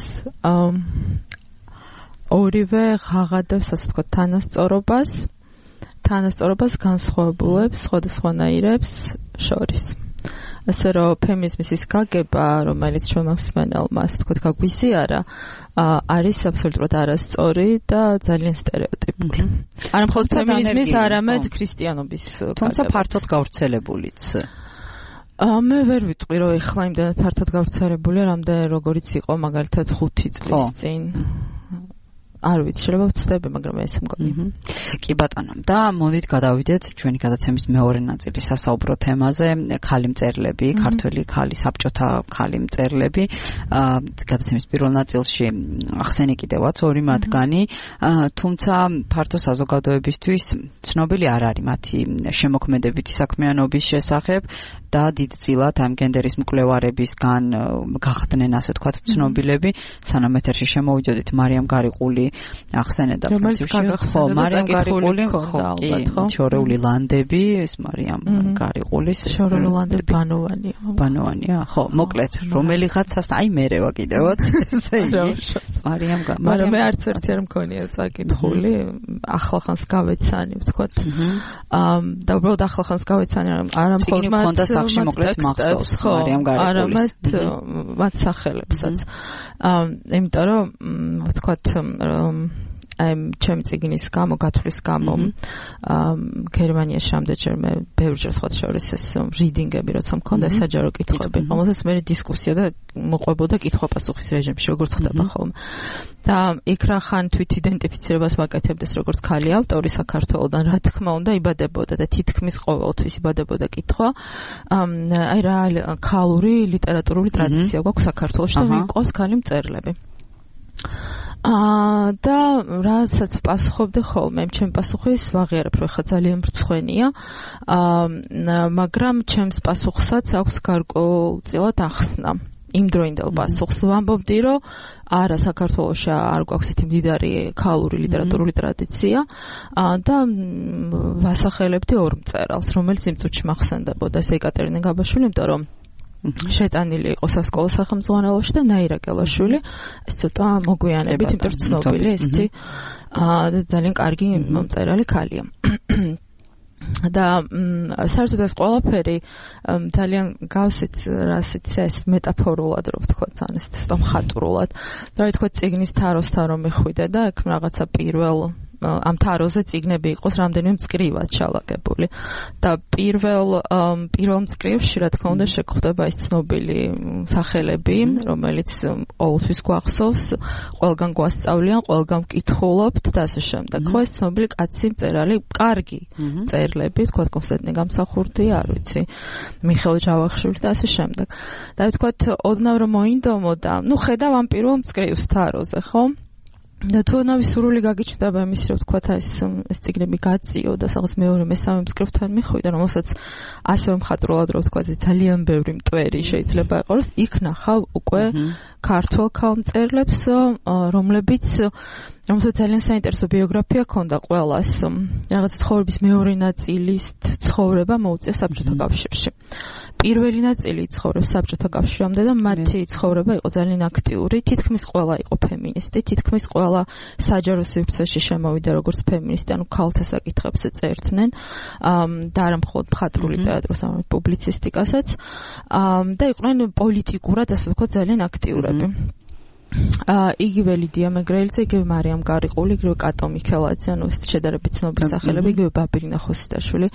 ორივე ღაღადებს, ასე ვთქვათ, თანასწორობას განსხვავებულებს სხვადასხვანაირებს შორის. ასე რომ ფემინიზმის ის გაგება, რომელიც ჩვენმა მსმენელმა, ასე ვთქვათ, გაგვიზიარა, არის აბსოლუტურად არასწორი და ძალიან სტერეოტიპული. არა მხოლოდ ფემინიზმის, არამედ ქრისტიანობის. თუმცა ფართოდ გავრცელებულიც. მე ვერ ვიტყვი, რომ ეხლა იმდენად ფართოდ გავრცელებულია, რამდენი როგორიც იყო მაგალითად 5 წლის წინ. არ ვიცი, შეიძლება ვცდები, მაგრამ ეს მგონი. კი ბატონო, და მოდით გადავიდეთ ჩვენი გადაცემის მეორე ნაწილის სასაუბრო თემაზე, ქალი მწერლები, ქართველი ქალი, საბჭოთა ქალი მწერლები. გადაცემის პირველ ნაწილში ახსენე კიდევაც ორი მათგანი, თუმცა ფართო საზოგადოებისთვის ცნობილი არ არის მათი შემოქმედებითი საქმიანობის შესახებ და დიდწილად ამ გენდერის მკვლევარებისგან გახდნენ, ასე ვთქვათ, ცნობილები. სანამ ეთერში შემოვიდოდით, მარიამ გარიყული ახსენებდა ხო, მარიამ გარიყული, ხო, შორეული ლანდები, ეს მარიამ გარიყულის შორეული ლანდები ბანოვანია, ხო, მოკლედ, რომელიღაცას, აი მერევა კიდევაც, ესე იგი, მარიამ მაგრამ მე არც ერთი არ მქონია წაკითხული, ახლახანს გავეცანი, ვთქვათ. და უბრალოდ ახლახანს გავეცანი, არა მხოლოდ მათს სახში მოკლედ მახსოვს მარიამ გარიყულის, არამედ მათ სახელებსაც. იმიტომ რომ ვთქვათ აი ჩემი წიგნის გამო, გათვლის გამო გერმანიაში რამდენჯერმე ბევრჯერ სხვა შორის ეს რიდინგები როცა მქონდა საჯარო კითხვები, რომელსაც მე დისკუსია და მოყვებოდა კითხვა-პასუხის რეჟიმში, როგორც ხდება ხოლმე. და იქ რა ხან თვით იდენტიფიცირებას ვაკეთებდეს როგორც ქალი ავტორი საქართველოდან, რა თქმა უნდა იბადებოდა და თითქმის ყოველთვის იბადებოდა კითხვა. აი რა ქალური ლიტერატურული ტრადიცია გვაქვს საქართველოში და ვიყავს ქალი მწერლები. და რასაც პასუხობდი ხოლმე, ჩემი პასუხი ვაღიარებ, რომ ხა ძალიან მრცხვენია, მაგრამ ჩემს პასუხსაც აქვს გარკვეულწილად ახსნა. იმდროინდელ პასუხს ვამბობდი, რომ არა, საქართველოში არ გვაქვს ისეთი მდიდარი ქალური ლიტერატურული ტრადიცია და ვასახელებდი ორ მწერალს, რომელიც იმ წუთში მახსენდებოდა, ეს ეკატერინე გაბაშვილი, იმიტომ რომ შეტანილი იყო სასკოლო სახელმძღვანელოში და ნაირა გელაშვილი, ეს ცოტა მოგვიანებით, იმიტომ რომ ცნობილი ესეთი ძალიან კარგი მწერალი ქალია. და საერთოდ ეს ყველაფერი ძალიან გავსიც რასიც ეს მეტაფორულად რო ვთქვათ, ან ეს სტომხატვრულად. და რა ვთქვათ, წიგნის თაროსთან რომ მიხვიდე და აქ რაღაცა პირველ ამ თაროზე წიგნები იყოს რამდენიმე მწკრივად ჩალაგებული და პირველ მწკრივში რა თქმა უნდა შეგხვდება ის ცნობილი სახელები, რომელიც ყოველთვის გვახსოვს, ყველგან გვასწავლიან, ყველგან ვკითხულობთ და ასე შემდეგ. ხო, ეს ცნობილი კაცი მწერალი, კარგი მწერლები, თქვა კონსტანტინე გამსახურდი, არ ვიცი, მიხეილ ჯავახიშვილი და ასე შემდეგ. და ვთქვათ, ოდნავ რომ მოინდომოდა, ნუ ხედავ ამ პირველ მწკრივს თაროზე, ხო? და თუ ნავისურული გაგიჩნდება იმის, რომ ვთქვათ, ეს წიგნები გაწიო და რაღაც მეორე მესამე მწკრივთან მიხვიდა, რომელსაც ასევე მხატვრულად რო ვთქვათ, ძალიან ბევრი მტვერი შეიძლება იყოს, იქ ნახავ უკვე ქართულ ქალმწერლებს, რომელსაც ძალიან საინტერესო ბიოგრაფია ჰქონდა ყველას, რაღაც ცხოვრების მეორე ნაწილის ცხოვრება მოუწია საბჭოთა კავშირში. პირველი ნაწილი ცხოვრობს საბჭოთა კავშირამდე და მათი ცხოვრება იყო ძალიან აქტიური, თითქმის ყველა იყო ფემინისტი, თითქმის ყველა საჯარო სივრცეში შემოვიდა როგორც ფემინისტი, ანუ ქალთა საკითხებს წერდნენ და არა მხოლოდ მხატვრული ლიტერატურას, არამედ პუბლიცისტიკასაც და იყვნენ პოლიტიკურად, ასე ვთქვათ, ძალიან აქტიურები. იგივე ლიდია მეგრელიძე, იგივე მარიამ გარიყული, იგივე კატო მიქელაძე, ანუ შედარებით ცნობილი სახელები, იგივე ბაბილინა ხოსიდაშვილი,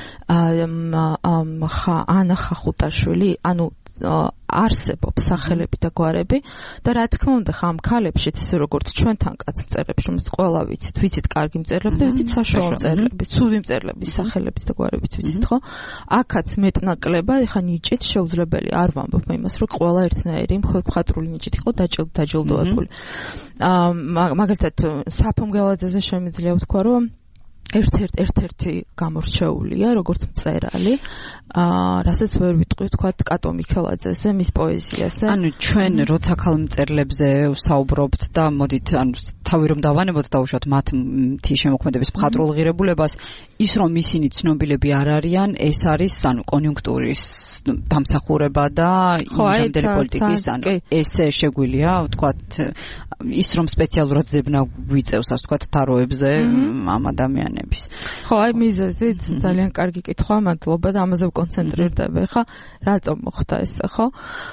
ანა ხახუტაშვილი, ანუ არსებობს სახელები და გვარები და რა თქმა უნდა ხამ ქალებშიც ისე როგორც ჩვენთან კაც მწერლებში, რომელიც ყველა ვიცით კარგი მწერლები და ვიცით საშუალო მწერლები, ცუდი მწერლების სახელებიც და გვარებიც ვიცით, ხო? აქაც მეტნაკლება, ეხა ნიჭით შეუძლებელი არ ვამბობ იმას, რომ ყველა ერთნაირი მხატვრული ნიჭით იყო დაჯილდოებული. მაგალითად, საფო მგელაძეზე შემიძლია ვთქვა, რომ ერთ-ერთი გამორჩეულია როგორც მწერალი, რასაც ვერ ვიტყვი თქვათ კატო მიქელაძეზე, მის პოეზიაზე. ანუ ჩვენ როცა ხალ მწერლებზე ვსაუბრობთ და მოდით ანუ თავი რომ დავანებოთ დაუშვათ მათი შემოქმედების მხატვრულ ღირებულებას, ის რომ ისინი ცნობილები არ არიან, ეს არის ანუ კონიუნქტურის დამსახურება და იმჟამდელი პოლიტიკის ანუ ესე შეგვიძლია ვთქვათ ის რომ სპეციალურად ზებნა ვიწევს ასე ვთქვათ თაროებზე ამ ადამიანების. ხო, აი მიზეზით ძალიან კარგი კითხვა, მადლობა და ამაზე ვკონცენტრირდები. ხა რატომ მოხდა ეს, ხო?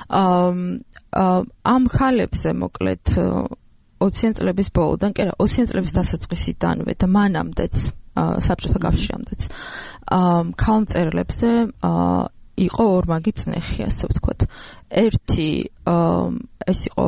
ამ ხალებზე მოკლედ 20-იან წლების ბოლოდან, კი რა, 20-იან წლების დასაწყისიდანვე და მანამდეც საბჭოთა კავშირამდეც ქალ მწერლებზე იყო ორმაგი წნეხი, ასე ვთქვათ. ერთი ეს იყო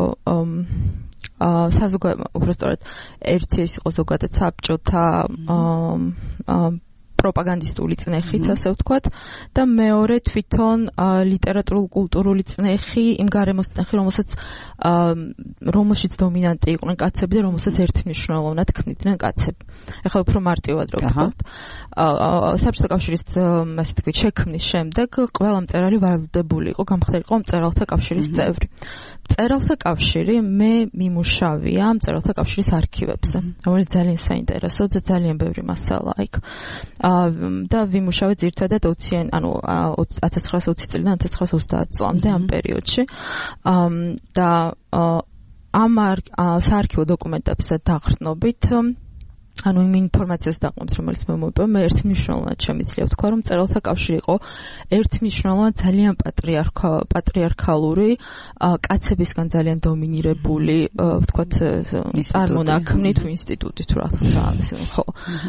უბრალოდ ერთი ეს იყო ზოგადად საბჭოთა პროპაგანდისტული წნეხიც, ასე ვთქვათ, და მეორე თვითონ ლიტერატურულ-კულტურული წნეხი, იმ გარემოს წნეხი, რომელშიც დომინანტი იყვნენ კაცები და რომელსაც ერთმნიშვნელოვნად ქმნიდნენ კაცები. ეხლა უფრო მარტივად რო ვთქვათ. საბჭოთა კავშირის ასე ვთქვით შექმნის შემდეგ ყველა მწერალი ვალდებული იყო, გამხდარიყო მწერალთა კავშირის წევრი. მწერალთა კავშირი მე მიმუშავია მწერალთა კავშირის არქივებზე, რომელიც ძალიან საინტერესო და ძალიან ბევრი მასალა იქ. და ვიმუშავე ძირითადად 20-იან, ანუ 1920 წლიდან 1930 წლამდე ამ პერიოდში. და ამ საარქივო დოკუმენტებზე დაღრდნობით ანუ იმ ინფორმაციას დაყრდნობით, რომელიც მე მომიპოვა, მე ერთმნიშვნელოვნად შემიძლია ვთქვა, რომ მწერალთა კავშირი იყო ერთმნიშვნელოვნად ძალიან პატრიარქალური, კაცებისგან ძალიან დომინირებული, ვთქვათ, წარმონაქმნი თუ ინსტიტუტი თუ რა თქმა უნდა, ხო.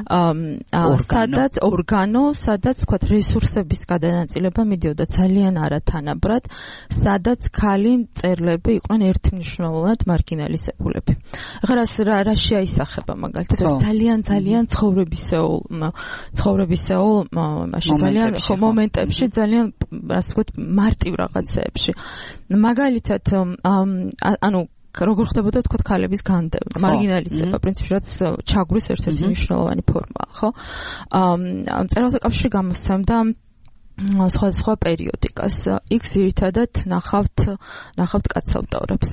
სადაც ვთქვათ, რესურსების გადანაწილება მიდიოდა ძალიან არათანაბრად, სადაც ქალი მწერლები იყვნენ ერთმნიშვნელოვნად მარგინალიზებულები. ეხლა რა შეაისახება მაგალითად ძალიან ცხოვრებისეულ მაშინ ძალიან მომენტებში ძალიან ასე ვთქვათ მარტივ რაღაცეებში. მაგალითად ანუ როგორ ხდებოდა თქვა ქალების განდევნა, მარგინალიზება, პრინციპში რაც ჩაგვრის ერთ-ერთი მნიშვნელოვანი ფორმაა, ხო? მწერალთა კავშირი გამოსცემდა სხვადასხვა პერიოდიკას. იქ ძირითადად ნახავთ კაცავტორებს.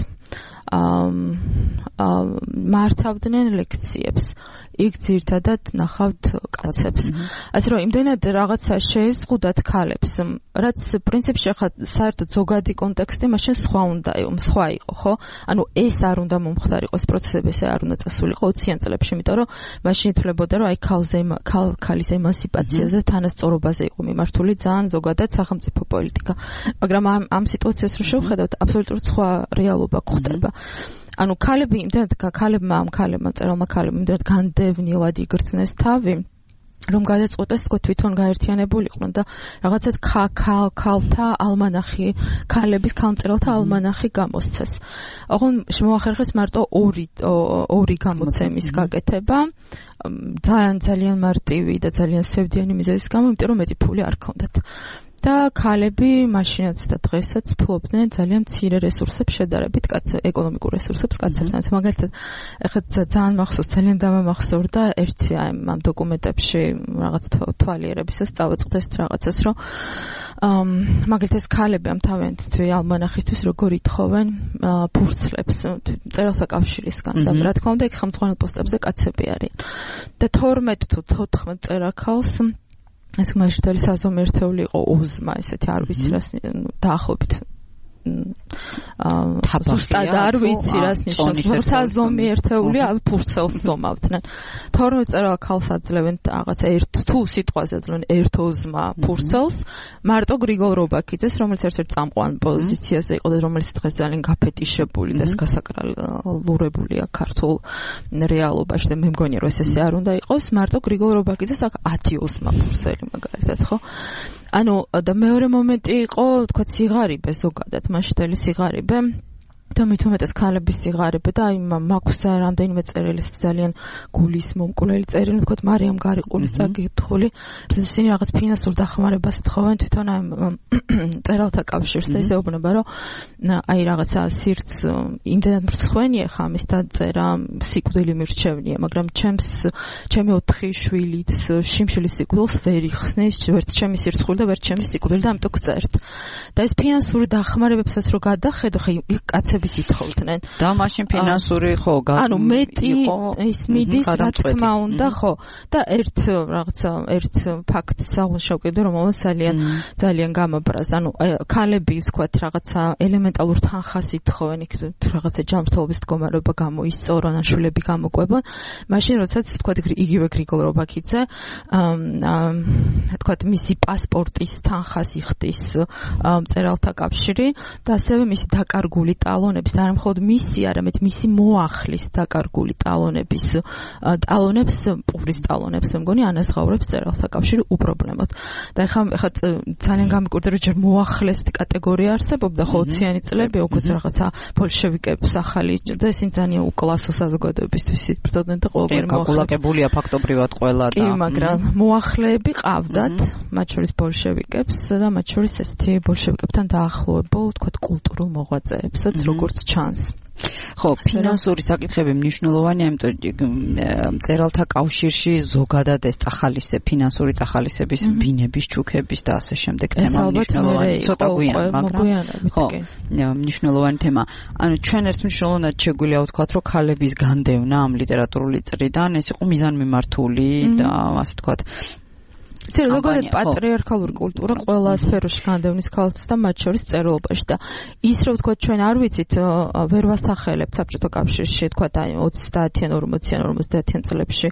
მართავდნენ ლექციებს. იქ ძირითადად ნახავთ კაცებს. ასე რომ იმდენად რაღაცა შეეზღუდათ ქალებს, რაც პრინციპში ახლა საერთოდ ზოგადი კონტექსტი მაშინ სხვა იყო, ხო? ანუ ეს არ უნდა მომხდარიყო, ეს პროცესები ესე არ უნდა წასულიყო 20-იან წლებში, იმიტომ რომ მაშინ ითვლებოდა, რომ აი ქალის ემანსიპაციაზე, თანასწორობაზე იყო მიმართული ძალიან ზოგადად სახელმწიფო პოლიტიკა. მაგრამ ამ სიტუაციას რო შევხედავთ, აბსოლუტურად სხვა რეალობა გვხდება. ანუ ქალებმა მწერალმა იმდენად განდევნილად იგრძნეს თავი, რომ გადაწყვეტეს თვითონ გაერთიანებულიყვნენ და რაღაცად ქალთა ალმანახი, ქალების ქალმწერალთა ალმანახი გამოსცეს. ოღონ მოახერხეს მარტო ორი გამოცემის გაკეთება, ძალიან მარტივი და ძალიან სევდიანი მიზეზის გამო, იმიტომ რომ მეტი ფული არ ჰქონდათ. და ქალები მაშინაც და დღესაც ფლობდნენ ძალიან მცირე რესურსებს შედარებით ეკონომიკურ რესურსებს კაცებთან. მაგალითად, ეხლა ძალიან მახსოვს, ძალიან დამამახსოვრდა ერთი ამ დოკუმენტებში რაღაც თვალიერებისას წავაწყდეს რაღაცას, რომ მაგალითად ქალები ამ თავიანთი ალმანახისთვის როგორ ითხოვენ ფურცლებს მწერალთა კავშირისგან და რა თქმა უნდა, იქ ხელმძღვანელ პოსტებზე კაცები არიან. და 12 თუ 14 წერაქალს ეს მაშინდელი საზომი ერთეული იყო ოზმა, ესეთი არ ვიცი რას დაახლოებით ზუსტად არ ვიცი რას ნიშნავს საზომი ერთეული ფურცელს ზომავდნენ 12 წერა ქალს აძლევენ რაღაც ერთ თუ სიტყვაზე აძლევენ ერთ ოზმა ფურცელს მარტო გრიგოლ რობაქიძეს რომელიც ერთ-ერთ წამყვან პოზიციაზე იყო და რომელიც დღეს ძალიან გაფეტიშებული და გასაკრალურებულია ქართულ რეალობაში და მე მგონია რომ ესე არ უნდა იყოს მარტო გრიგოლ რობაქიძეს აქ 10 ოზმა ფურცელი მაგალითად ხო ანუ და მეორე მომენტი იყო თქვა სიღარიბე ზოგადად მაშინდელი სიღარიბე და მithumetes ქალების სიღარიბე და აი მაქვს რამდენიმე წერილი ძალიან გულის მომკვლელი წერილი თქვა მარიამ გარიყულის წაკითხული ისინი რაღაც ფინანსურ დახმარებას თხოვენ თვითონ აი წერალთა კავშირს და ისეუბნება რომ აი რაღაცა სირც იმდენად მრცხვენია ხა ამის დაწერა სიკვდილი მირჩევნია მაგრამ ჩემი 4 შვილიც შიმშილის სიკვდილს ვერ იხსნის ვერც ჩემი სირცხული და ვერც ჩემი სიკვდილი და ამიტომ გწერთ და ეს ფინანსური დახმარებებსაც რო გადახედო ხა კაცები ითხოვდნენ და მაშინ ფინანსური ხო ანუ მეტი ის მიდის რა თქმა უნდა ხო და ერთ ფაქტს აღნიშნავ რომელსაც ძალიან გამაბრაზ ანუ ქალები ვთქვათ რაღაცა ელემენტალურ თანხას ითხოვენ იქ რაღაცა ჯანმრთელობის მდგომარეობა გამოისწორონ ან შვილები გამოკვებონ მაშინ როდესაც ვთქვათ იგივე გრიგოლ რობაქიძე ვთქვათ მისი პასპორტის თანხას იხდის მწერალთა კავშირი და ასევე მისი დაკარგული ტალონების და არა მხოლოდ მისი, არამედ მისი მოახლის დაკარგული ტალონების ტალონებს, პურის ტალონებს, მე მგონი ანაზღაურებს წერალთა კავშირი უპრობლემოდ. და ეხლა ძალიან გამიკვირდა რომ ჯერ მოახლეს კატეგორია არსებობდა ხოციანი წლები, როგორც რაღაცა ბოლშევიკებს ახალი და ისინი ძალიან უკლასო საზოგადოებისთვის იბრძოდნენ და ყოველგვარი მოახლებულია ფაქტობრივად ყველა და კი, მაგრამ მოახლეები ყავდათ, მათ შორის ბოლშევიკებს და მათ შორის ესეთი ბოლშევიკებთან დაახლოებულ, თქვათ, კულტურულ მოღვაწეებსაც, როგორც ჩანს. ხო, ფინანსური საკითხები მნიშვნელოვანია, იმიტომ მწერალთა კავშირში ზოგადად ეს ფინანსური წახალისების ბინების ჩუქების და ასე შემდეგ თემა მნიშვნელოვანი, ცოტა გვიან, მაგრამ ხო, მნიშვნელოვანი თემა. ანუ ჩვენ ერთ მნიშვნელოვნად შეგვიძლია ვთქვათ, რომ ქალების განდევნა ამ ლიტერატურული წრიდან ეს იყო მიზანმიმართული და ასე ვთქვათ ზოგადად პატრიარქალური კულტურა ყველა სფეროში განდევნის ქალს და მათ შორის წერილობაში და ის რომ ვთქვათ ჩვენ არ ვიცით ვერ ვასახელებთ საბჭოთა კავშირში ვთქვათ აი 30-იან 40-იან 50-იან წლებში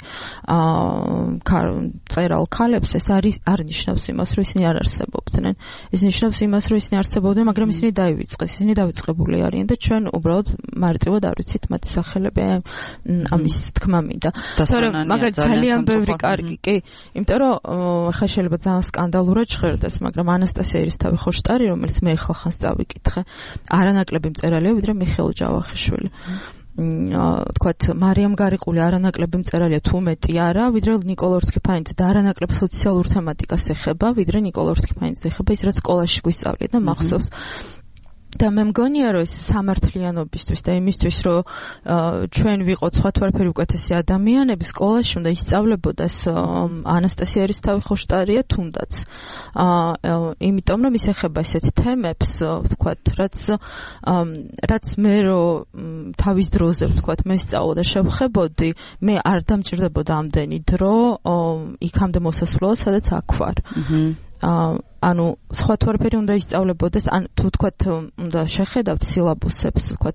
წერალ ქალებს ეს არ ნიშნავს იმას რომ ისინი არ არსებობდნენ ეს ნიშნავს იმას რომ ისინი არსებობდნენ მაგრამ ისინი დაივიწყეს ისინი დავიწყებული არიან და ჩვენ უბრალოდ მარტივად არ ვიცით მათი სახელები ამის თქმა მინდა თორემ მაგალითად ძალიან ბევრი კარგი კი იმიტომ რომ ხა შეიძლება ძალიან სკანდალურად ჟღერდეს, მაგრამ ანასტასია ერისთავი ხოშტარი, რომელიც მე ხალხს წავიკითხე, არანაკლები მწერალია, ვიდრე მიხეილ ჯავახიშვილი. თქვათ, მარიამ გარიყული არანაკლები მწერალია თუ მეტი არა, ვიდრე ნიკოლა ორთქიფანიძე და არანაკლებ სოციალურ თემატიკას ეხება, ვიდრე ნიკოლა ორთქიფანიძე ეხება ის რაც სკოლაში გვისწავლია და მახსოვს. და მე მგონია რომ ეს სამართლიანობისთვის და იმისთვის რომ ჩვენ ვიყოთ სხვათვარფერი უკეთესი ადამიანები სკოლაში უნდა ისწავლებოდეს ანასტასია ერისთავი ხოშტარია თუნდაც იმიტომ რომ ის ეხება ესეთ თემებს ვთქვათ რაც მე რომ თავის დროზე ვთქვათ მე სწავლო და შევხებოდი მე არ დამჭირდებოდა ამდენი დრო იქამდე მოსასვლელად სადაც აქ ვარ ანუ სხვა თვარფერი უნდა ისწავლებოდეს ან თუ თქვათ უნდა შეხედავთ სილაბუსებს თქვათ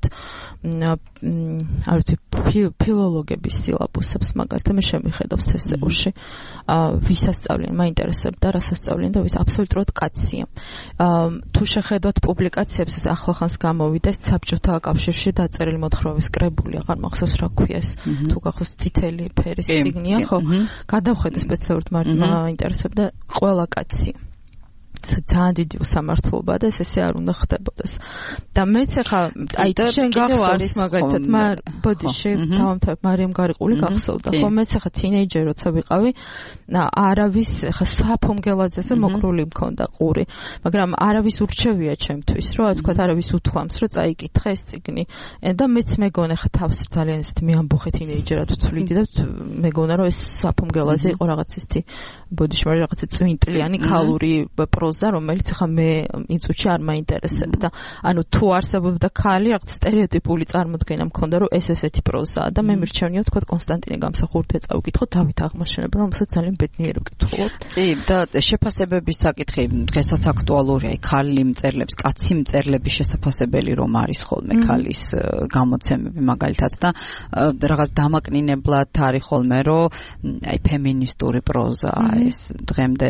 არ ვიცი ფილოლოგების სილაბუსებს მაგალითად მე შემიხედავ სესეულში ვისასწავლიან მაინტერესებდა რასასწავლიან და ვის აბსოლუტურად კაცია თუ შეხედავთ პუბლიკაციებს ეს ახლახანს გამოვიდა საბჭოთა კავშირში დაწერილი მოთხრობის კრებული აღარ მახსოვს რა ქვია ეს თუ გახოს წითელი ფერის წიგნია ხო გადავხედე სპეციალურად მაინტერესებდა ყველა კაცია ძალიან დიდი უსამართლობა და ესე არ უნდა ხდებოდეს. და მეც ახლა აი შენ გახსოვს მაგალითად ბოდიში დავამთავრებ მარიამ გარიყული გახსოვდა. ხო მეც ახლა თინეიჯერი როცა ვიყავი არავის ახლა საფომგელაძეზე მოკრული მქონდა ყური. მაგრამ არავის ურჩევია ჩემთვის რომ თქვა არავის უთქვამს რომ წაიკითხე ეს წიგნი. და მეც მეგონა ახლა თავს ძალიან ესეთი მეამბოხე თინეიჯერად ვცვლიდი და მეგონა რომ ეს საფომგელაძე იყო რაღაც ისეთი ბოდიში რაღაც წვინტლიანი ქალური პროზა, რომელიც ხა მე იმ წუთში არ მაინტერესებდა. ანუ თუ არსებობდა ქალი, რაღაც სტერეოტიპული წარმოდგენა მქონდა, რომ ეს ესეთი პროზაა და მე მირჩევნია თქვა კონსტანტინე გამსახურდია წავიკითხო დავით აღმაშენებელ, რომელსაც ძალიან ბედნიერი ვკითხულობ. კი, და შეფასებების საკითხი დღესაც აქტუალურია, ქალი მწერლებს, კაცი მწერლების შესაძლებელი რომ არის ხოლმე ქალის გამოცემები მაგალითად და რაღაც დამაკნინებლად არის ხოლმე რომ აი ფემინისტური პროზა ეს დღემდე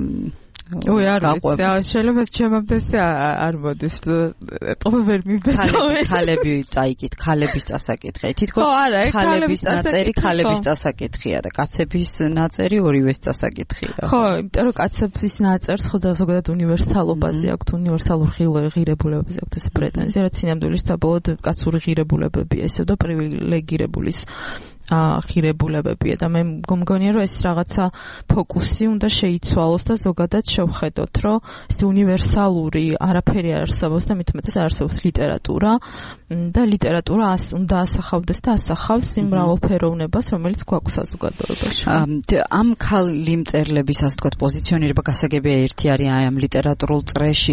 არ ვიცი, შეიძლება ჩემამდე არ მოდის, ტყუილ ვერ მიბეჭდავენ. ქალები წაიკით, ქალების წასაკითხია. თითქოს ქალების ნაწერი, ქალების წასაკითხია და კაცების ნაწერი ორივეს წასაკითხია. ხო, იმიტომ რომ კაცების ნაწერს ხო ზოგადად უნივერსალობაზე აქვს, უნივერსალურ ღირებულებაზე აქვს ეს პრეტენზია, რაც სინამდვილეში საბოლოოდ კაცური ღირებულებებია, ესე და პრივილეგირებულის ღირებულებებია და მე მგონია რომ ეს რაღაცა ფოკუსი უნდა შეიცვალოს და ზოგადად შევხედოთ რომ ეს უნივერსალური არაფერი არ არსებობს და მით უმეტეს არ არსებობს ლიტერატურა და ლიტერატურა უნდა ასახავდეს და ასახავს იმ მრავალფეროვნებას რომელიც გვაქვს საზოგადოებაში. ამ ქალი მწერლების ასე ვთქვათ პოზიციონირება გასაგებია ერთი არის აი ამ ლიტერატურულ წრეში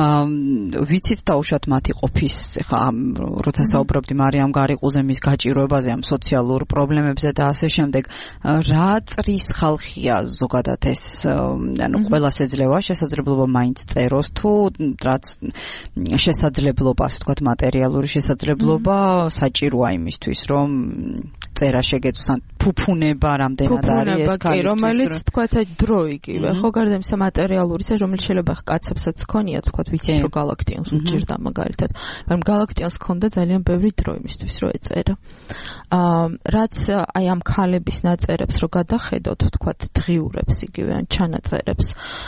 ვიცით დაუშვათ მათი ყოფის ხა როცა საუბრობდი მარიამ გარიყუზე მის გაჭიროებაზე ამ სოციალურ პრობლემებზე და ასე შემდეგ რა წრის ხალხია ზოგადად ეს ანუ ყველას ეძლევა შესაძლებლობა მაინც წეროს თუ რაც შესაძლებლობა ასე ვთქვათ მატერიალური შესაძლებლობა საჭიროა იმისთვის რომ წერა შეგეწოს ან ფუფუნება რამდენად არის ეს ქალისთვის რომელიც ვთქვათ დრო იგივე ხო გარდა იმისა მატერიალურისა რომელიც შეიძლება კაცებსაც ქონია ვთქვათ ვიცით რომ გალაქტიონს უჭირდა მაგალითად მაგრამ გალაქტიონს ქონდა ძალიან ბევრი დრო იმისთვის რომ ეწერა რაც აი ამ ქალების ნაწერებს რო გადახედოთ ვთქვათ დღიურებს იგივე ან ჩანაწერებს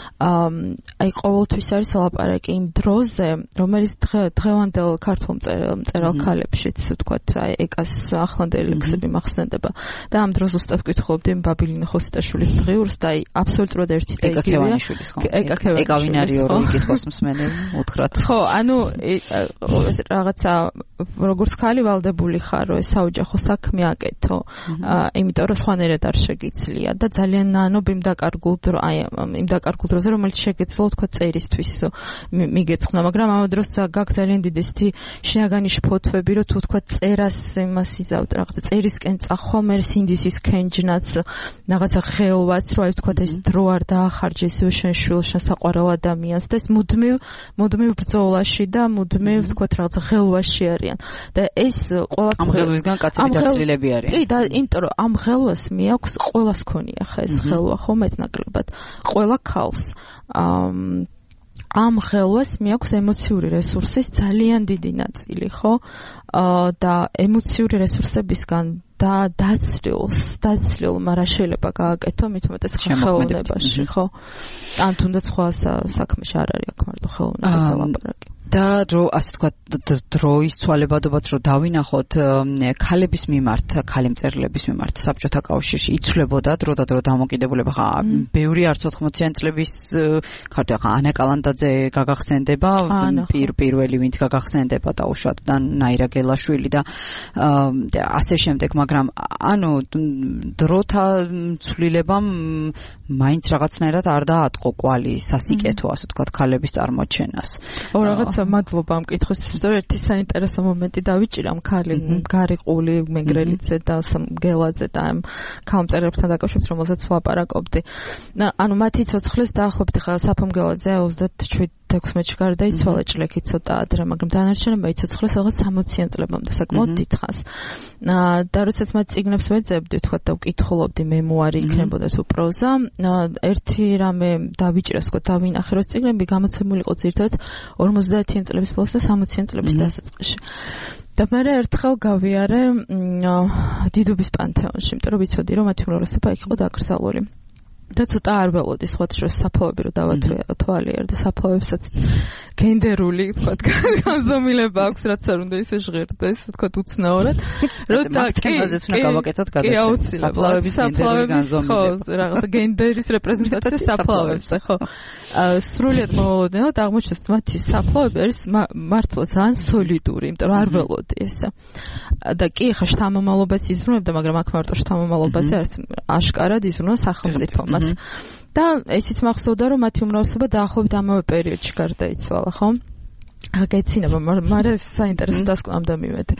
აი ყოველთვის არის ლაპარაკი იმ დროზე რომელიც დღევანდელ ქართულ მწერალ ქალებშიც ვთქვათ აი ეკას ახლანდელი ლექსები მახსენდება და ამ დროს უბრალოდ გითხობდი ბაბილინე ხოსტაშვილის დღიურს და აი აბსოლუტურად ერთი და იგივეა ეკა ვინ არის ორი კითხოს მსმენელი უთხრათ ხო ანუ ეს რაღაცა როგორც ქალი ვალდებული ხარ რომ ეს საოჯახო საქმე აკეთო იმიტომ რომ სხვანაირად არ შეგიძლია და ძალიან ნანობ იმ დაკარგულ დროზე რომელიც შეგეძლო თქვა წერისთვის მიგეცხნა მაგრამ ამ დროს გაქვს ძალიან დიდი ესეთი შინაგანი შფოთვები რომ თუ თქვა წერას იმას იზავთ რაღაცა წერისკენ წახვა მე სინდისის კენჯნაც რაღაცა ხელვაც რომ აი თქვა ეს დრო არ დაახარჯე ისევ შენ შვილს შენ საყვარელ ადამიანს და ეს მუდმივ ბრძოლაში და მუდმივ თქვა რაღაცა ხელვაში არიან და ეს ყველა ამ ხელვისგან კაცები დაწლილები არიან კი და იმიტომ რომ ამ ხელვას მეაქვს ყველას ქონია ხა ეს ხელვა ხო მეტნაკლებად ყველა ქალს ამ ხელვას მეაქვს ემოციური რესურსის ძალიან დიდი ნაწილი ხო და ემოციური რესურსებისგან და დაცლილ მაგრამ შეიძლება გააკეთო მით უმეტეს ხელოვნებაში ხო ან თუნდაც სხვა საქმეში არ არის აქ მარტო ხელოვნებაზე ლაპარაკი და რო ასე თქვა დროის ცვალებადობაც რო დავინახოთ ქალების მიმართ, ქალი მწერლების მიმართ საბჭოთა კავშირში იცვლებოდა დრო და დრო დამოკიდებულება ხა ბევრი არც 80-იან წლების ქართველი ხა ანა კალანდაძე გაგახსენდება პირველი ვინც გაგახსენდება დაუშვათ და ნაირა გელაშვილი და ასე შემდეგ მაგრამ ანუ დროთა ცვლილებამ მაინც რაღაცნაირად არ დაატყო კვალი სასიკეთო ასე თქვა ქალების წარმოჩენას რაღაც მადლობა ამ კითხვისთვის, რომ ერთი საინტერესო მომენტი დავიჭირა ქალი გარიყული მეგრელიძე და გელაძე და ამ ქალმწერლებთან დაკავშირებით, რომელსაც ვაპარაკობდი. ანუ მათი ცოცხლის დაახლოებით ხა საფომ გელაძე 37-16-ში გარდაიცვალა ჭლექი ცოტა ადრე, მაგრამ დანარჩენებმა იცოცხლეს რაღაც 60-იან წლებამდე საკმაოდ დიდხანს. და როდესაც მათ წიგნებს ვეძებდი, თქვათ და ვკითხულობდი მემუარი იქნებოდა თუ პროზა, ერთი რამე დავიჭირა, თქვათ დავინახე, რომ წიგნები გამოცემული იყო ძირითადად 50-იან წლების ბოლოს და 60-იან წლების დასაწყისში. და მე ერთხელ გავიარე დიდუბის პანთეონში, იმიტომ რომ ვიცოდი, რომ მათი უმრავლესობა იქ იყო დაკრძალული. და ცოტა არ ველოდი სხვათა შორის საფლავები რომ დავათვალიერე და საფლავებსაც გენდერული თქვა განზომილება აქვს რაც არ უნდა ისე ჟღერდეს თქვა უცნაურად რომ და თემაზეც უნდა გავაკეთოთ გადაცემა საფლავების გენდერული განზომილება ხო რაღაც გენდერის რეპრეზენტაცია საფლავებზე ხო სრულიად მოულოდნელად აღმოჩნდა მათი საფლავები არის მართლა ძალიან სოლიდური იმიტომ რომ არ ველოდი ესა და კი ხა შთამომალობას იზრუნებდა მაგრამ აქ მარტო შთამომალობაზე არის აშკარად იზრუნა სახელმწიფო რაღაც. და ესიც მახსოვდა, რომ მათი უმრავლესობა დაახლოებით ამავე პერიოდში გარდაიცვალა, ხო? გეცინება, მაგრამ საინტერესო დასკვნამდე მივედი.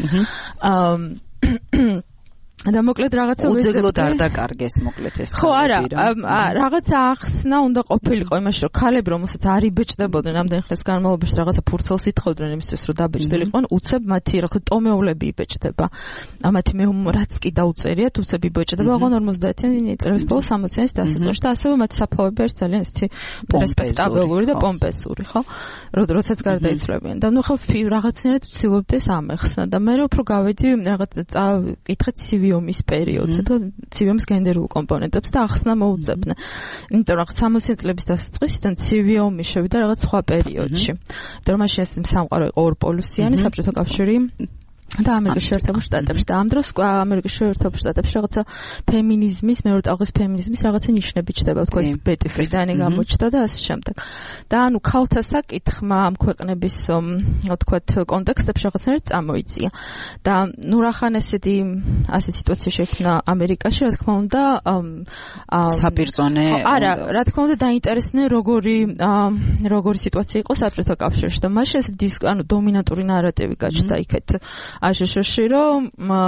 და მოკლედ რაღაცა უძეგლოდ არ დაკარგეს მოკლედ ეს ხო არა რაღაცა ახსნა უნდა ყოფილიყო იმაში რომ ქალები რომელსაც არ იბეჭდებოდნენ ამდენ ხნის განმავლობაში რაღაცა ფურცელს ითხოვდნენ იმისთვის რომ დაბეჭდილიყვნენ უცებ მათი რა თქმა ტომეულები იბეჭდება ამათი მე რაც კი დაუწერიათ უცებ იბეჭდება ოღონ 50-იანი წლების ბოლოს 60-იანის დასაწყისში და ასევე მათი საფლავები არის ძალიან ისეთი რესპექტაბელური და პომპესური ხო როდესაც გარდაიცვლებიან და ნუ ხო რაღაცნაირად ვცდილობდეს ამეხსნა და მე უფრო გავედი რაღაც კითხეთ ცივიომის პერიოდზე და ცივიომის გენდერულ კომპონენტებს და ახსნა მოუწებნა. იმიტომ რომ 60 წლების დასაწყისიდან ცივიომი შევიდა რაღაც სხვა პერიოდში. იმიტომ რომ მაშინ ეს სამყარო იყო ორპოლუსიანი საბჭოთა კავშირი და ამერიკის შეერთებულ შტატებში და ამ დროს ამერიკის შეერთებულ შტატებში რაღაცა ფემინიზმის მეორე ტალღის ფემინიზმის რაღაცა ნიშნები ჩდება თქვა ბეტი ფრიდანი გამოჩნდა და ასე შემდეგ და ანუ ქალთა საკითხმა ამ ქვეყნების თქვა კონტექსტებში რაღაცნაირად წამოიწია და ნუ რახან ასეთი სიტუაცია შექმნა ამერიკაში რა თქმა უნდა საპირწონე არა რა თქმა უნდა დაინტერესდნენ როგორი სიტუაცია იყო საბჭოთა კავშირში და მაშინ ეს ანუ დომინანტური ნარატივი გაჩნდა იქეთ აშშ-ში რომ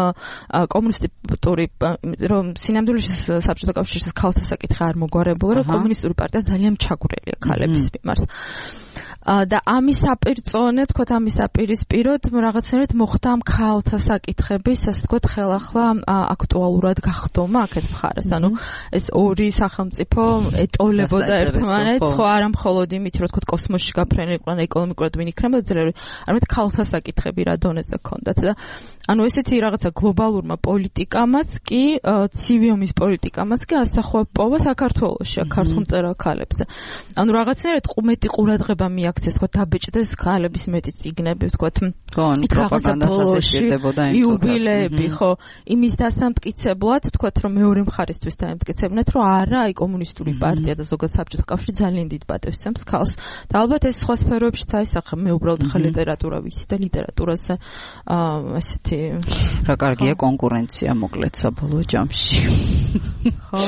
კომუნისტური რომ სინამდვილეში საბჭოთა კავშირის ქალთა საკითხი არ მოგვარებულა რომ კომუნისტური პარტია ძალიან ჩაგვრელია ქალების მიმართ და ამის საპირწონე თქვათ ამის საპირისპიროდ რაღაცნაირად მოხდა ამ ქალთა საკითხების ასე თქვათ ხელახლა აქტუალურად გახდომა აქეთ მხარეს ანუ ეს ორი სახელმწიფო ეტოლებოდა ერთმანეთს ხო არა მხოლოდ იმით რომ თქვათ კოსმოსში გაფრენილიყვნენ ეკონომიკურად ვინ იქნება ძლევრი არამედ ქალთა საკითხები რა დონეზე ქონდათ და ანუ ესეთი რაღაცა გლობალურმა პოლიტიკამაც კი ცივიომის პოლიტიკამაც კი ასახვა პოვა საქართველოში ქართულ მწერალ ქალებზე ანუ რაღაცნაირად ყუმეტი ყურადღება მიაქცეს თქვა დაბეჭდეს ქალების მეტი წიგნები თქვა პროპაგანდას ასეჭირდებოდა იმ იუბილეები ხო იმის დასამტკიცებლად თქვა რომ მეორე მხარისთვის დაემტკიცებინათ რომ არა აი კომუნისტური პარტია და ზოგადად საბჭოთა კავშირი ძალიან დიდ პატევს ემს ქალს და ალბათ ეს სხვა სფეროებშიც აისახა მე უბრალოდ ხა ლიტერატურა ვიცი და ლიტერატურაზე ასეთი რა კარგია კონკურენცია მოკლედ საბოლოო ჯამში ხო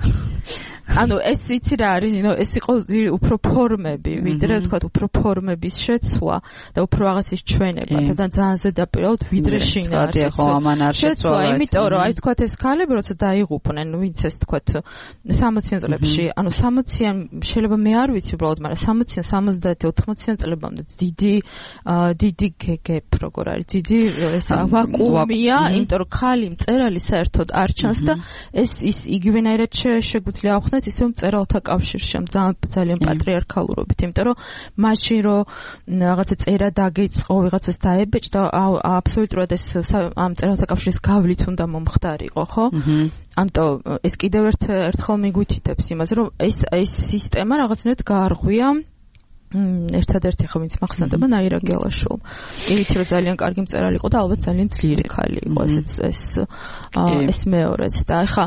ანუ ეს იცი რა არის ნინო ეს იყო უფრო ფორმები ვიდრე თქვა უფრო ფორმების შეცვლა და უფრო რაღაცის ჩვენება და ძალიან ზედაპირულად ვიდრე შინაარსი ხო ამან არ შეცვლა იმიტომ რომ აი თქვა ეს ქალები როცა დაიღუპნენ ვინც ეს თქვა 60-იან წლებში ანუ 60-იან შეიძლება მე არ ვიცი უბრალოდ მაგრამ 60-იან 70-80-იან წლებამდე დიდი გეგებ როგორ არის დიდი ეს ვაკუუმია იმიტომ რომ ქალი მწერალი საერთოდ არ ჩანს და ეს ის იგივენაირად შეგვიძლია ავხსნათ ისე მწერალთა კავშირში ძალიან პატრიარქალურობით იმიტომ რომ მაშინ რომ რაღაცა წერა დაგეწყო ვიღაცას დაებეჭდა აბსოლუტურად ეს ამ მწერალთა კავშირის გავლით უნდა მომხდარიყო ხო ამიტომ ეს კიდევ ერთხელ მიგვითითებს იმაზე რომ ეს სისტემა რაღაცნაირად გაარღვია ერთადერთი ხო ვინც მახსენდება ნაირა გელაშვილ. იცი რომ ძალიან კარგი მწერალი იყო და ალბათ ძალიან ძლიერი ქალი იყო ეს მეორეც და ახლა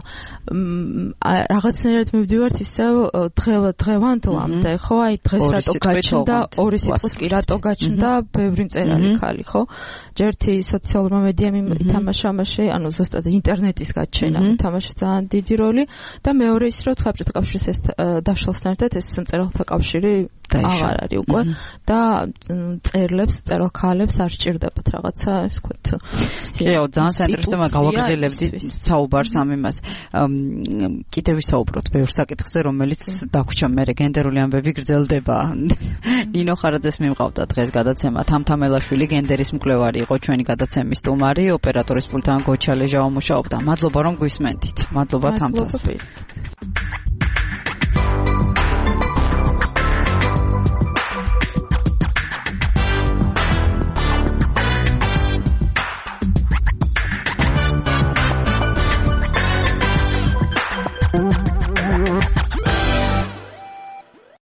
რაღაცნაირად მივდივართ ისევ დღევანდლამდე ხო აი დღეს რატო გაჩნდა ორი სიტყვის კი რატო გაჩნდა ბევრი მწერალი ქალი ხო ჯერთი სოციალურმა მედიამ ითამაშა ამაში ანუ ზუსტად ინტერნეტის გაჩენა ითამაშა ძალიან დიდი როლი და მეორე ის რომ საბჭოთა კავშირის ეს დაშლასთან ერთად ეს მწერალთა კავშირი აღარ არის უკვე და წერალ ქალებს არ სჭირდებათ რაღაცა ეს ვთქვათ შეო ძალიან საინტერესოა გავაგრძელებდი საუბარს ამ იმას კიდევ ვისაუბროთ ბევრ საკითხზე რომელიც დაგვრჩა მე გენდერული ამბები გრძელდება ნინო ხარაძეს მიმყავდა დღეს გადაცემა თამთამელაშვილი გენდერის მკვლევარი იყო ჩვენი gadაცემის სტუმარი ოპერატორის პულტთან გოჩა ლეჟავა მუშაობდა მადლობა რომ გვისმენთ მადლობა თამთას